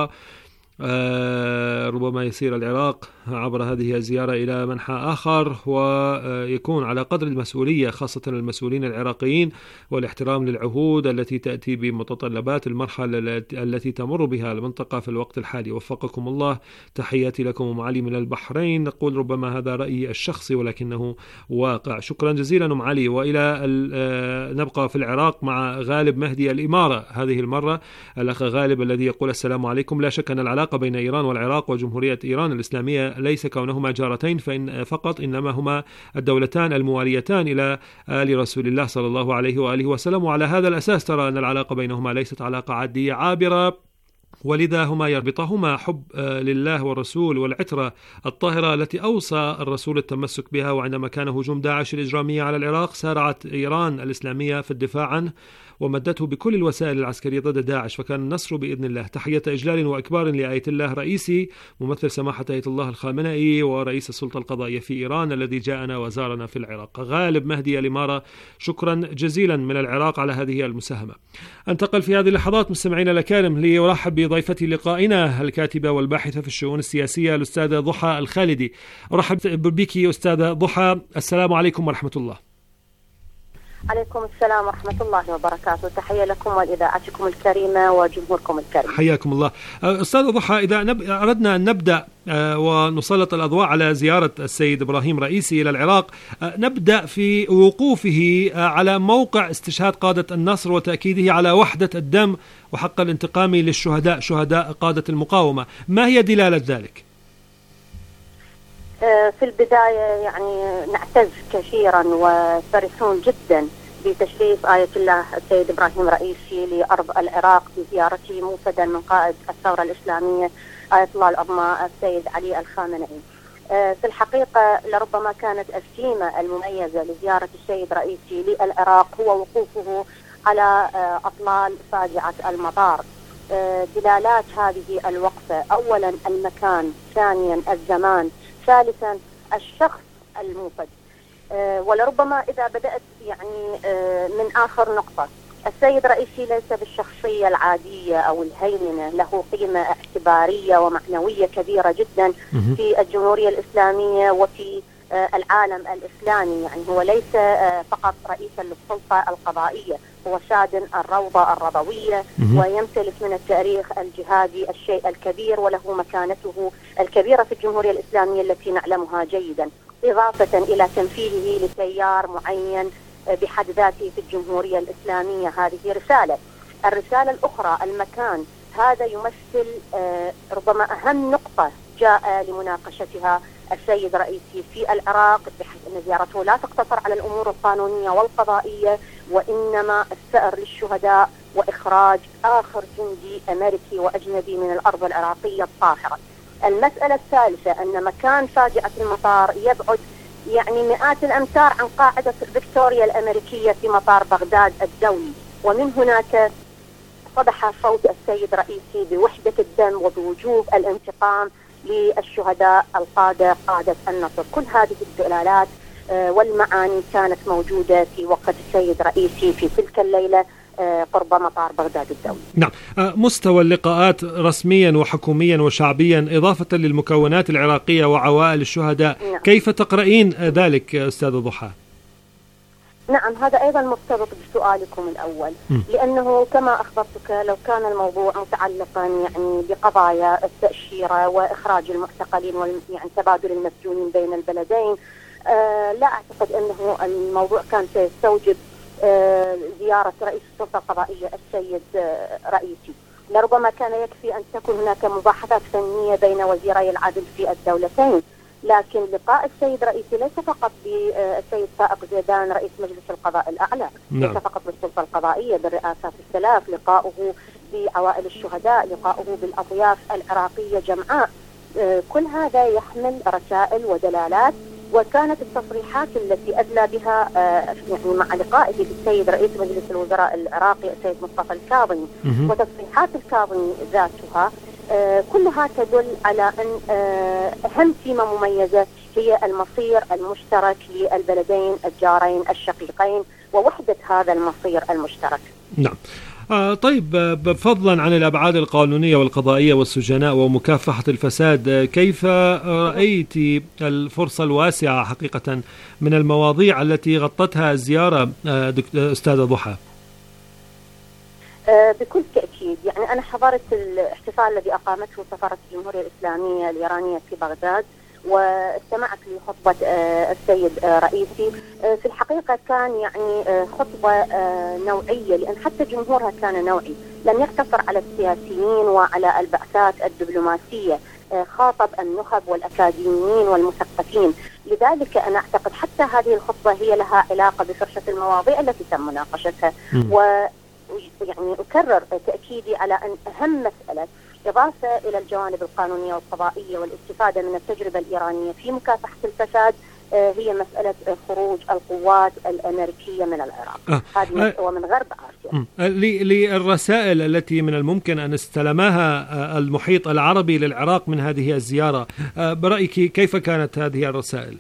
وربما يصير العراق عبر هذه الزيارة إلى منحى آخر ويكون على قدر المسؤولية، خاصة المسؤولين العراقيين، والاحترام للعهود التي تأتي بمتطلبات المرحلة التي تمر بها المنطقة في الوقت الحالي. وفقكم الله. تحياتي لكم أم علي من البحرين. نقول ربما هذا رأيي الشخصي ولكنه واقع. شكرا جزيلا أم علي. وإلى نبقى في العراق مع غالب مهدي الإمارة، هذه المرة الأخ غالب الذي يقول: السلام عليكم. لا شك أن العلاقة بين إيران والعراق وجمهورية إيران الإسلامية ليس كونهما جارتين فقط، إنما هما الدولتان المواليتان إلى آل رسول الله صلى الله عليه وآله وسلم. وعلى هذا الأساس ترى أن العلاقة بينهما ليست علاقة عادية عابرة، ولذا هما يربطهما حب لله والرسول والعترة الطاهرة التي أوصى الرسول التمسك بها. وعندما كان هجوم داعش الإجرامية على العراق سارعت إيران الإسلامية في الدفاع عنه ومدته بكل الوسائل العسكرية ضد داعش، فكان النصر بإذن الله. تحية إجلال وإكبار لآية الله رئيسي ممثل سماحة آية الله الخامنئي ورئيس السلطة القضائية في إيران الذي جاءنا وزارنا في العراق. غالب مهدي الإمارة، شكرا جزيلا من العراق على هذه المساهمة. أنتقل في هذه اللحظات مستمعينا الأكارم لأرحب بضيفتي لقائنا الكاتبة والباحثة في الشؤون السياسية الأستاذة ضحى الخالدي. أرحب بك أستاذة ضحى، السلام عليكم ورحمة الله. عليكم السلام ورحمة الله وبركاته. تحية لكم ولإذاعتكم الكريمة وجمهوركم الكريم. حياكم الله. أستاذ ضحى، إذا أردنا أن نبدأ ونسلط الأضواء على زيارة السيد إبراهيم رئيسي إلى العراق، نبدأ في وقوفه على موقع استشهاد قادة النصر وتأكيده على وحدة الدم وحق الانتقام للشهداء، شهداء قادة المقاومة. ما هي دلالة ذلك؟ في البداية يعني نعتز كثيرا وفرحون جدا بتشريف آية الله السيد إبراهيم رئيسي لأرض العراق بزيارته موفدا من قائد الثورة الإسلامية آية الله العظمى السيد علي الخامنئي. في الحقيقة لربما كانت السمة المميزة لزيارة السيد رئيسي للعراق هو وقوفه على أطلال فاجعة المطار. دلالات هذه الوقفة: أولا المكان، ثانيا الزمان، ثالثا الشخص الموفد. ولربما إذا بدأت يعني من آخر نقطة، السيد رئيسي ليس بالشخصية العادية أو الهينة، له قيمة اعتبارية ومعنوية كبيرة جدا في الجمهورية الإسلامية وفي العالم الإسلامي. يعني هو ليس فقط رئيسا للسلطة القضائية، هو سادن الروضة الرضوية ويمتلك من التاريخ الجهادي الشيء الكبير، وله مكانته الكبيرة في الجمهورية الإسلامية التي نعلمها جيدا، إضافة إلى تنفيذه لتيار معين بحد ذاته في الجمهورية الإسلامية. هذه رسالة. الرسالة الأخرى المكان، هذا يمثل ربما أهم نقطة جاء لمناقشتها السيد رئيسي في العراق، بحيث أن زيارته لا تقتصر على الأمور القانونية والقضائية، وإنما الثأر للشهداء وإخراج آخر جندي أمريكي وأجنبي من الأرض العراقية الطاهرة. المسألة الثالثة أن مكان فاجعة المطار يبعد يعني مئات الأمتار عن قاعدة فيكتوريا الأمريكية في مطار بغداد الدولي، ومن هناك صدح صوت السيد رئيسي بوحدة الدم وبوجوب الانتقام للشهداء القادة، قادة النصر. كل هذه الدلالات والمعاني كانت موجودة في وقت السيد رئيسي في تلك الليلة قرب مطار بغداد الدولي. نعم. مستوى اللقاءات رسميا وحكوميا وشعبيا إضافة للمكونات العراقية وعوائل الشهداء، نعم. كيف تقرأين ذلك أستاذة ضحى؟ نعم، هذا أيضا مرتبط بسؤالكم الأول، لأنه كما أخبرتك لو كان الموضوع متعلقا يعني بقضايا التأشيرة وإخراج المعتقلين يعني تبادل المسجونين بين البلدين، لا أعتقد أنه الموضوع كان سيستوجب زيارة رئيس السلطة القضائية السيد رئيسي. لربما كان يكفي أن تكون هناك مباحثات فنية بين وزيري العدل في الدولتين، لكن لقاء السيد رئيسي ليس فقط بالسيد فائق زيدان رئيس مجلس القضاء الأعلى، ليس فقط بالسلطة القضائية، بالرئاسات الثلاث، لقاؤه بعوائل الشهداء، لقاؤه بالأضياف العراقية جمعاء. كل هذا يحمل رسائل ودلالات، وكانت التصريحات التي أدلى بها يعني مع لقائه بالسيد رئيس مجلس الوزراء العراقي السيد مصطفى الكاظمي وتصريحات الكاظمي ذاتها كلها تدل على أن أهم سمة مميزة هي المصير المشترك للبلدين الجارين الشقيقين ووحدة هذا المصير المشترك. نعم. طيب، فضلا عن الأبعاد القانونية والقضائية والسجناء ومكافحة الفساد، كيف رأيت الفرصة الواسعة حقيقة من المواضيع التي غطتها الزيارة أستاذة ضحى؟ بكل تأكيد، يعني أنا حضرت الاحتفال الذي أقامته سفارة الجمهورية الإسلامية الإيرانية في بغداد، واستمعت لخطبة السيد رئيسي. في الحقيقة كان يعني خطبة نوعية، لأن حتى جمهورها كان نوعي، لم يقتصر على السياسيين وعلى البعثات الدبلوماسية، خاطب النخب والأكاديميين والمثقفين. لذلك أنا أعتقد حتى هذه الخطبة هي لها علاقة بفرشة المواضيع التي تم مناقشتها. ويعني أكرر تأكيدي على أن أهم مسألة، إضافة إلى الجوانب القانونية والقضائية والاستفادة من التجربة الإيرانية في مكافحة الفساد، هي مسألة خروج القوات الأمريكية من العراق. هذه ومن غرب آسيا. للرسائل التي من الممكن أن استلمها المحيط العربي للعراق من هذه الزيارة، برأيك كيف كانت هذه الرسائل؟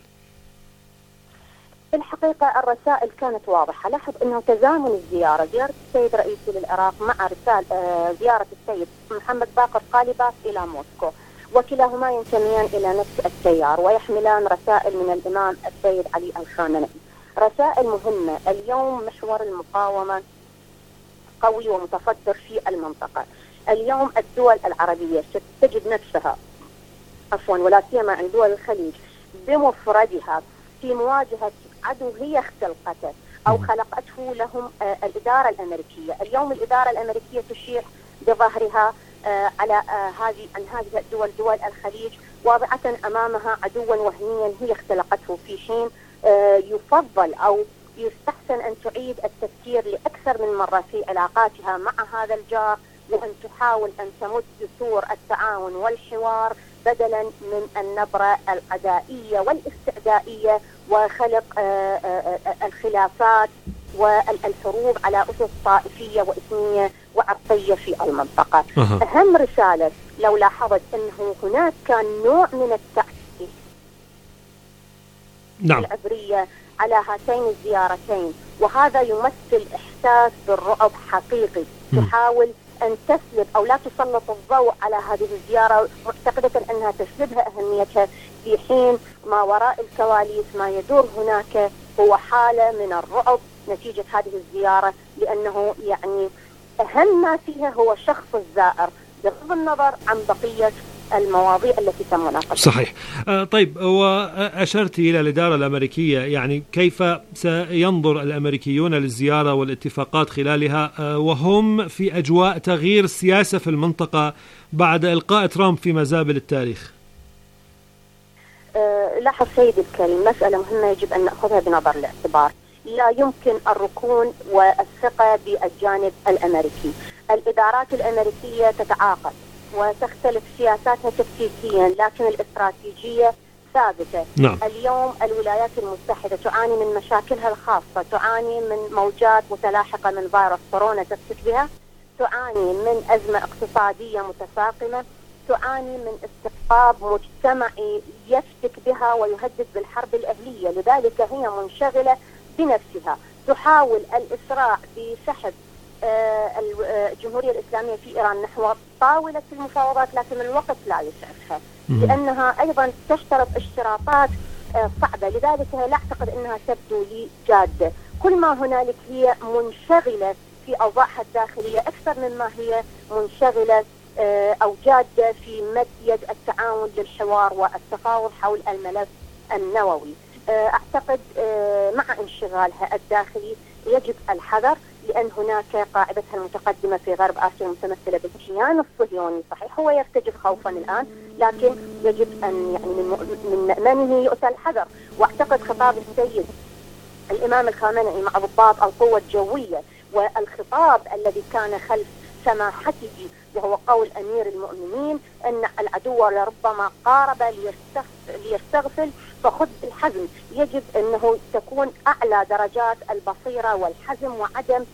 في الحقيقة الرسائل كانت واضحة. لاحظ أنه تزامن الزيارة، زيارة السيد رئيسي للعراق مع زيارة السيد محمد باقر قالباف إلى موسكو، وكلاهما ينتميان إلى نفس التيار ويحملان رسائل من الإمام السيد علي الخامنئي، رسائل مهمة. اليوم محور المقاومة قوي ومتصدر في المنطقة. اليوم الدول العربية ستجد نفسها ولا سيما عند دول الخليج بمفردها في مواجهة عدو هي اختلقته أو خلقته لهم الإدارة الأمريكية. اليوم الإدارة الأمريكية تشير بظهرها على هذه الدول، دول الخليج، واضعة أمامها عدوا وهميا هي اختلقته، في حين يفضل أو يستحسن أن تعيد التفكير لأكثر من مرة في علاقاتها مع هذا الجار، وأن تحاول أن تمد جسور التعاون والحوار بدلا من النبرة العدائية والاستعدائية وخلق الخلافات والحروب على أسس طائفية وإثنية وعرقية في المنطقة. أهم رسالة لو لاحظت أنه هناك كان نوع من التأكيد العبرية على هاتين الزيارتين، وهذا يمثل إحساس بالرعب حقيقي. تحاول أن تسلب أو لا تسلط الضوء على هذه الزيارة معتقدة أنها تسلبها أهميتها، في حين ما وراء الكواليس ما يدور هناك هو حالة من الرعب نتيجة هذه الزيارة، لأنه يعني أهم ما فيها هو شخص الزائر بغض النظر عن بقية المواضيع التي تم مناقشتها. صحيح. طيب، وأشرت إلى الإدارة الأمريكية، يعني كيف سينظر الأمريكيون للزيارة والاتفاقات خلالها وهم في أجواء تغيير السياسة في المنطقة بعد إلقاء ترامب في مزابل التاريخ؟ لاحظ سيدي الكريم، مسألة مهمة يجب أن نأخذها بنظر الاعتبار. لا يمكن الركون والثقة بالجانب الأمريكي. الإدارات الأمريكية تتعاقد وتختلف سياساتها تكتيكيا، لكن الاستراتيجية ثابتة. اليوم الولايات المتحدة تعاني من مشاكلها الخاصة، تعاني من موجات متلاحقة من فيروس كورونا تفتك بها، تعاني من أزمة اقتصادية متفاقمة، تعاني من استقطاب مجتمعي يفتك بها ويهدد بالحرب الأهلية. لذلك هي منشغلة بنفسها، تحاول الإسراع بسحب الجمهورية الإسلامية في إيران نحو طاولة المفاوضات، لكن الوقت لا يسعفها، لأنها أيضا تشترط اشتراطات صعبة. لذلك لا أعتقد أنها تبدو لي جادة. كل ما هنالك هي منشغلة في أوضاعها الداخلية أكثر مما هي منشغلة أو جادة في مد يد التعاون للحوار والتفاوض حول الملف النووي. أعتقد مع انشغالها الداخلي يجب الحذر، لأن هناك قاعدتها المتقدمة في غرب آسيا المتمثلة بالكيان الصهيوني. صحيح هو يرتجف خوفا الآن، لكن يجب أن يعني من مأمنه يؤتى الحذر. وأعتقد خطاب السيد الإمام الخامنئي مع ضباط القوة الجوية والخطاب الذي كان خلف سماحته، وهو قول أمير المؤمنين أن العدو لربما قارب ليستغفل فخذ بالحزم. يجب أنه تكون أعلى درجات البصيرة والحزم وعدم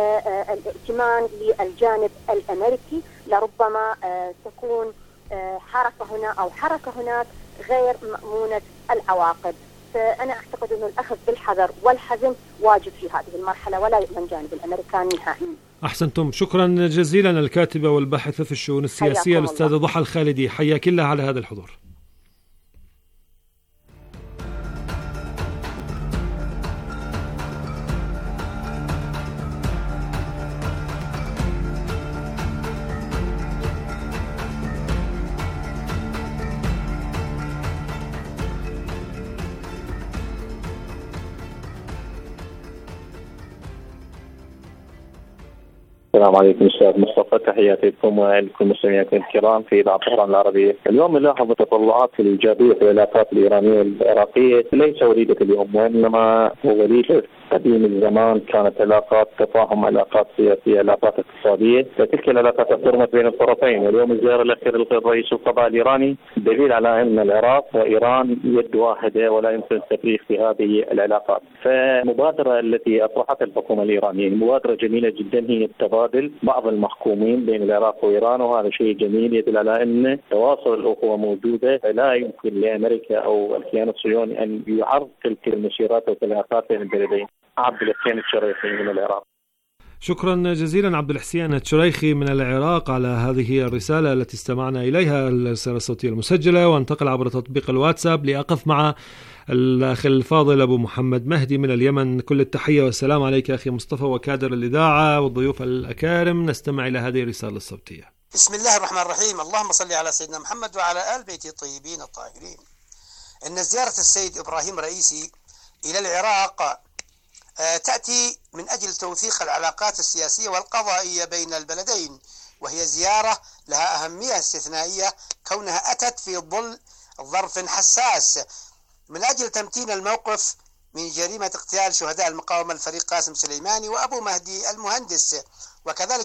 الائتمان للجانب الأمريكي. لربما تكون حركة هنا أو حركة هناك غير مأمونة العواقب. فأنا أعتقد أن الأخذ بالحذر والحزم واجب في هذه المرحلة، ولا يؤمن جانب الأمريكان نهائيا. أحسنتم، شكرا جزيلا الكاتبة والباحثة في الشؤون السياسية الأستاذة ضحى الخالدي، حياك الله على هذا الحضور. السلام عليكم استاذ مصطفى، تحياتي لكم ولكل المستمعين الكرام في اذاعه طهران العربيه. اليوم نلاحظ تطلعات الايجابيه في العلاقات الايرانيه العراقيه ليس وليده اليوم، وانما هو وليده قديم الزمان كانت علاقات تفاهم، علاقات سياسية، علاقات اقتصادية، فتلك العلاقات احترمت بين الطرفين. واليوم الزيارة الأخيرة للرئيس القضاء الإيراني دليل على أن العراق وإيران يد واحدة ولا يمكن التفريق في هذه العلاقات. فالمبادرة التي أطرحتها الحكومة الإيرانية مبادرة جميلة جدا، هي تبادل بعض المحكومين بين العراق وإيران، وهذا شيء جميل يدل على أن تواصل الأخوة موجودة. فلا يمكن لأمريكا أو الكيان الصهيوني أن يعرض تلك المسيرات والعلاقات بين البلدين. عبد الحسين الشريخي من العراق. شكرا جزيلا عبد الحسين الشريخي من العراق على هذه الرسالة التي استمعنا إليها، الرسالة الصوتية المسجلة. وانتقل عبر تطبيق الواتساب لأقف مع الأخ الفاضل أبو محمد مهدي من اليمن. كل التحية والسلام عليك أخي مصطفى وكادر الإذاعة والضيوف الأكارم. نستمع إلى هذه الرسالة الصوتية. بسم الله الرحمن الرحيم. اللهم صل على سيدنا محمد وعلى آل بيته الطيبين الطاهرين. إن زيارة السيد إبراهيم رئيسي إلى العراق تأتي من أجل توثيق العلاقات السياسية والقضائية بين البلدين، وهي زيارة لها أهمية استثنائية كونها أتت في ظل ظرف حساس من أجل تمتين الموقف من جريمة اغتيال شهداء المقاومة الفريق قاسم سليماني وأبو مهدي المهندس، وكذلك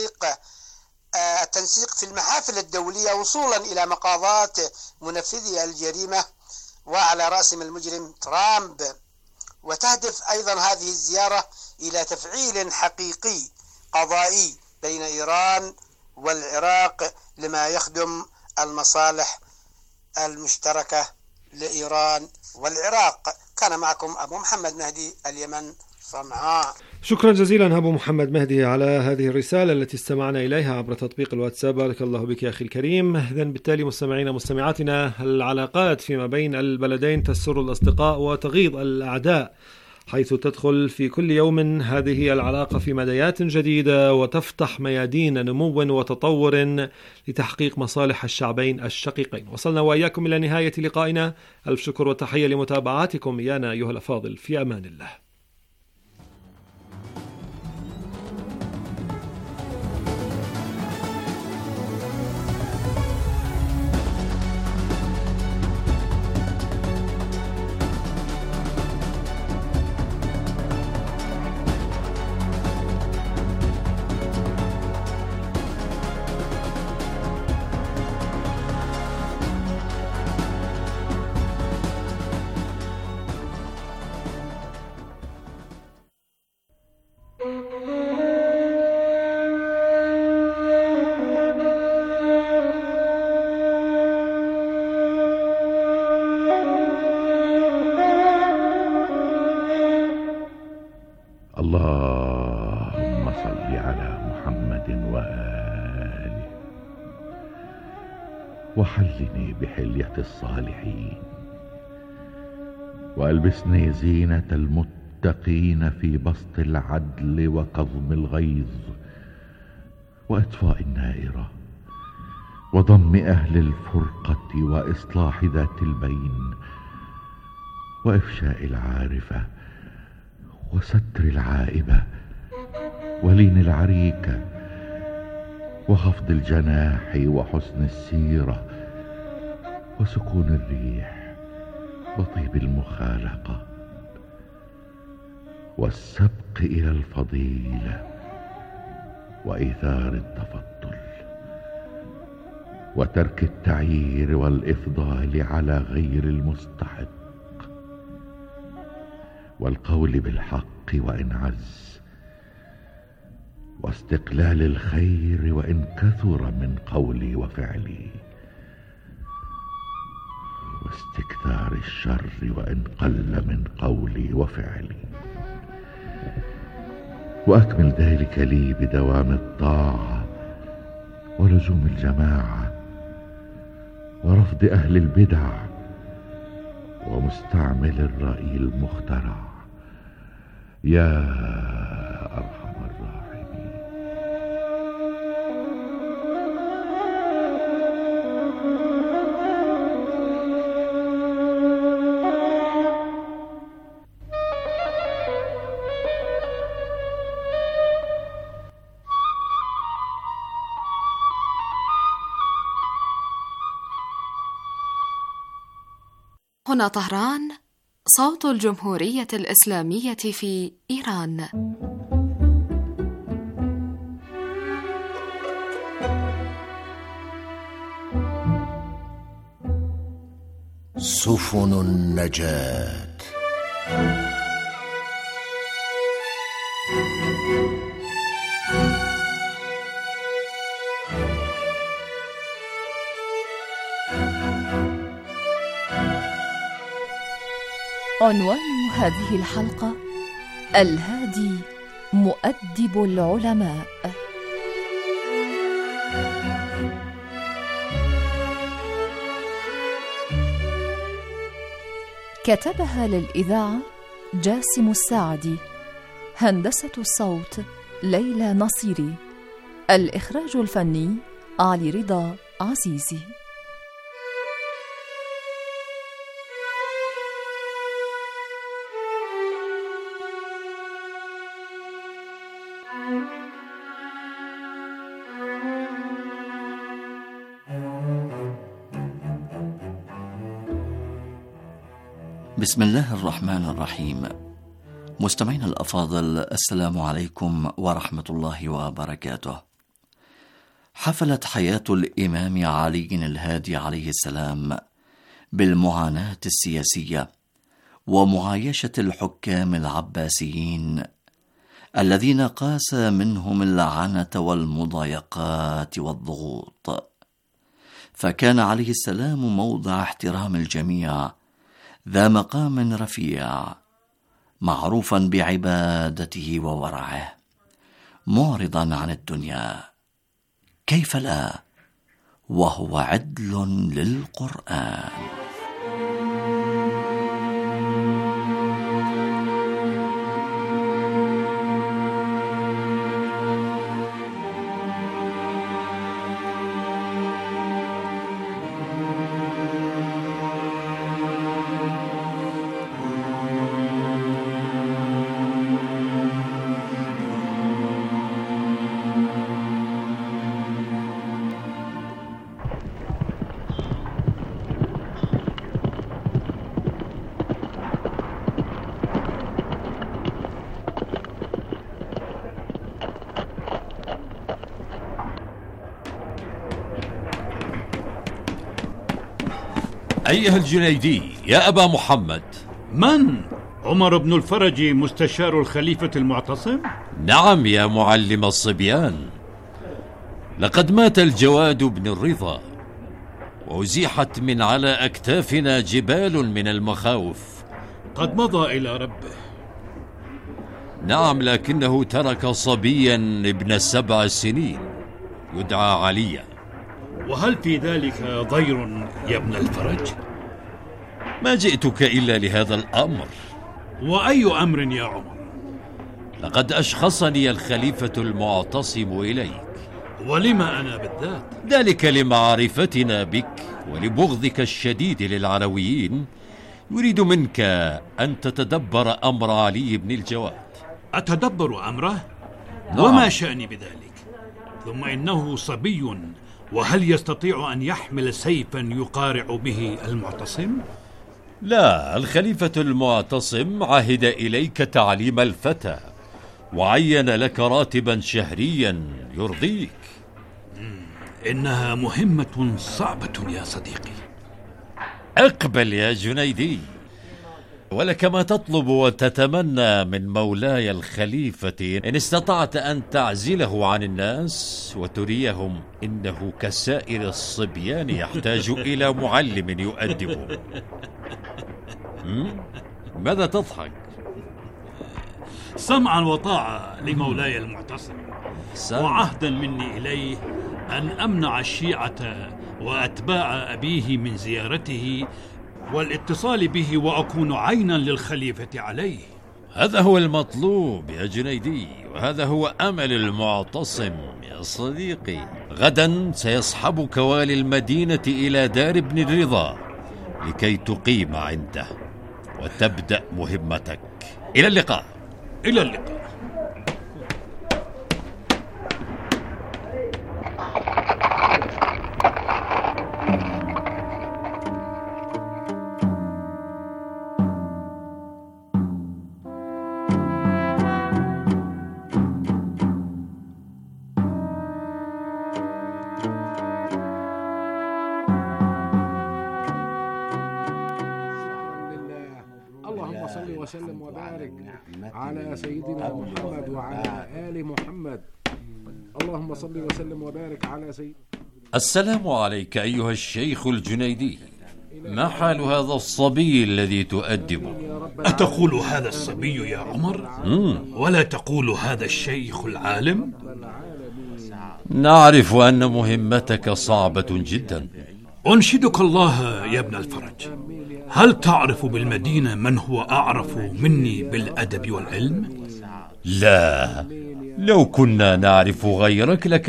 التنسيق في المحافل الدولية وصولا إلى مقاضاة منفذي الجريمة وعلى رأسهم المجرم ترامب. وتهدف أيضا هذه الزيارة إلى تفعيل حقيقي قضائي بين إيران والعراق لما يخدم المصالح المشتركة لإيران والعراق. كان معكم أبو محمد مهدي، اليمن، صنعاء. شكرا جزيلا أبو محمد مهدي على هذه الرسالة التي استمعنا إليها عبر تطبيق الواتساب. بارك الله بك يا أخي الكريم. إذن بالتالي مستمعينا مستمعاتنا، العلاقات فيما بين البلدين تسر الأصدقاء وتغيظ الأعداء، حيث تدخل في كل يوم هذه العلاقة في مديات جديدة وتفتح ميادين نمو وتطور لتحقيق مصالح الشعبين الشقيقين. وصلنا وإياكم إلى نهاية لقائنا. ألف شكر وتحية لمتابعاتكم إيانا أيها الأفاضل، في أمان الله. اللهم صل على محمد وآله وحلني بحلية الصالحين وألبسني زينة المتقين في بسط العدل وكظم الغيظ وإطفاء النائرة وضم أهل الفرقة وإصلاح ذات البين وإفشاء العارفة وستر العائبة ولين العريكة وخفض الجناح وحسن السيرة وسكون الريح وطيب المخالقة والسبق إلى الفضيلة وإيثار التفضل وترك التعيير والإفضال على غير المستحق والقول بالحق وإن عز واستقلال الخير وإن كثر من قولي وفعلي واستكثار الشر وإن قل من قولي وفعلي وأكمل ذلك لي بدوام الطاعة ولزوم الجماعة ورفض أهل البدع ومستعمل الرأي المخترع يا أرحم الراحمين. هنا طهران صوت الجمهورية الإسلامية في إيران. سفن النجاة. عنوان هذه الحلقة: الهادي مؤدب العلماء. كتبها للإذاعة جاسم الساعدي، هندسة الصوت ليلى نصيري، الإخراج الفني علي رضا عزيزي. بسم الله الرحمن الرحيم. مستمعينا الأفاضل، السلام عليكم ورحمة الله وبركاته. حفلت حياة الإمام علي الهادي عليه السلام بالمعاناة السياسية ومعايشة الحكام العباسيين الذين قاس منهم اللعنة والمضايقات والضغوط، فكان عليه السلام موضع احترام الجميع، ذا مقام رفيع، معروفا بعبادته وورعه، معرضا عن الدنيا، كيف لا وهو عدل للقرآن. أيها الجنيدي يا أبا محمد. من؟ عمر بن الفرج مستشار الخليفة المعتصم؟ نعم يا معلم الصبيان، لقد مات الجواد بن الرضا وأزيحت من على أكتافنا جبال من المخاوف. قد مضى إلى ربه. نعم، لكنه ترك صبيا ابن 7 سنين يدعى عليا. وهل في ذلك ضير يا ابن الفرج؟ ما جئتك إلا لهذا الأمر. وأي أمر يا عمر؟ لقد أشخصني الخليفة المعتصم إليك. ولما أنا بالذات؟ ذلك لمعرفتنا بك ولبغضك الشديد للعلويين. يريد منك أن تتدبر أمر علي بن الجواد. أتدبر أمره؟ وما شأني بذلك؟ ثم إنه صبي، وهل يستطيع أن يحمل سيفا يقارع به المعتصم؟ لا، الخليفة المعتصم عهد إليك تعليم الفتى وعين لك راتبا شهريا يرضيك. إنها مهمة صعبة يا صديقي. اقبل يا جنيدي، ولك ما تطلب وتتمنى من مولاي الخليفة إن استطعت أن تعزله عن الناس وتريهم إنه كسائر الصبيان يحتاج إلى معلم يؤدبه. ماذا تضحك؟ سمعا وطاعة لمولاي المعتصم، وعهدا مني إليه أن أمنع الشيعة وأتباع أبيه من زيارته والاتصال به، وأكون عينا للخليفة عليه. هذا هو المطلوب يا جنيدي، وهذا هو أمل المعتصم يا صديقي. غدا سيصحبك والي المدينة إلى دار ابن الرضا لكي تقيم عنده وتبدأ مهمتك. إلى اللقاء. إلى اللقاء. على سيدنا محمد وعلى آل محمد. اللهم صل وسلم وبارك على سيدنا. السلام عليك أيها الشيخ الجنيدي، ما حال هذا الصبي الذي تؤدبه؟ أتقول هذا الصبي يا عمر؟ ولا تقول هذا الشيخ العالم؟ نعرف أن مهمتك صعبة جدا. أنشدك الله يا ابن الفرج، هل تعرف بالمدينة من هو أعرف مني بالأدب والعلم؟ لا، لو كنا نعرف غيرك لكان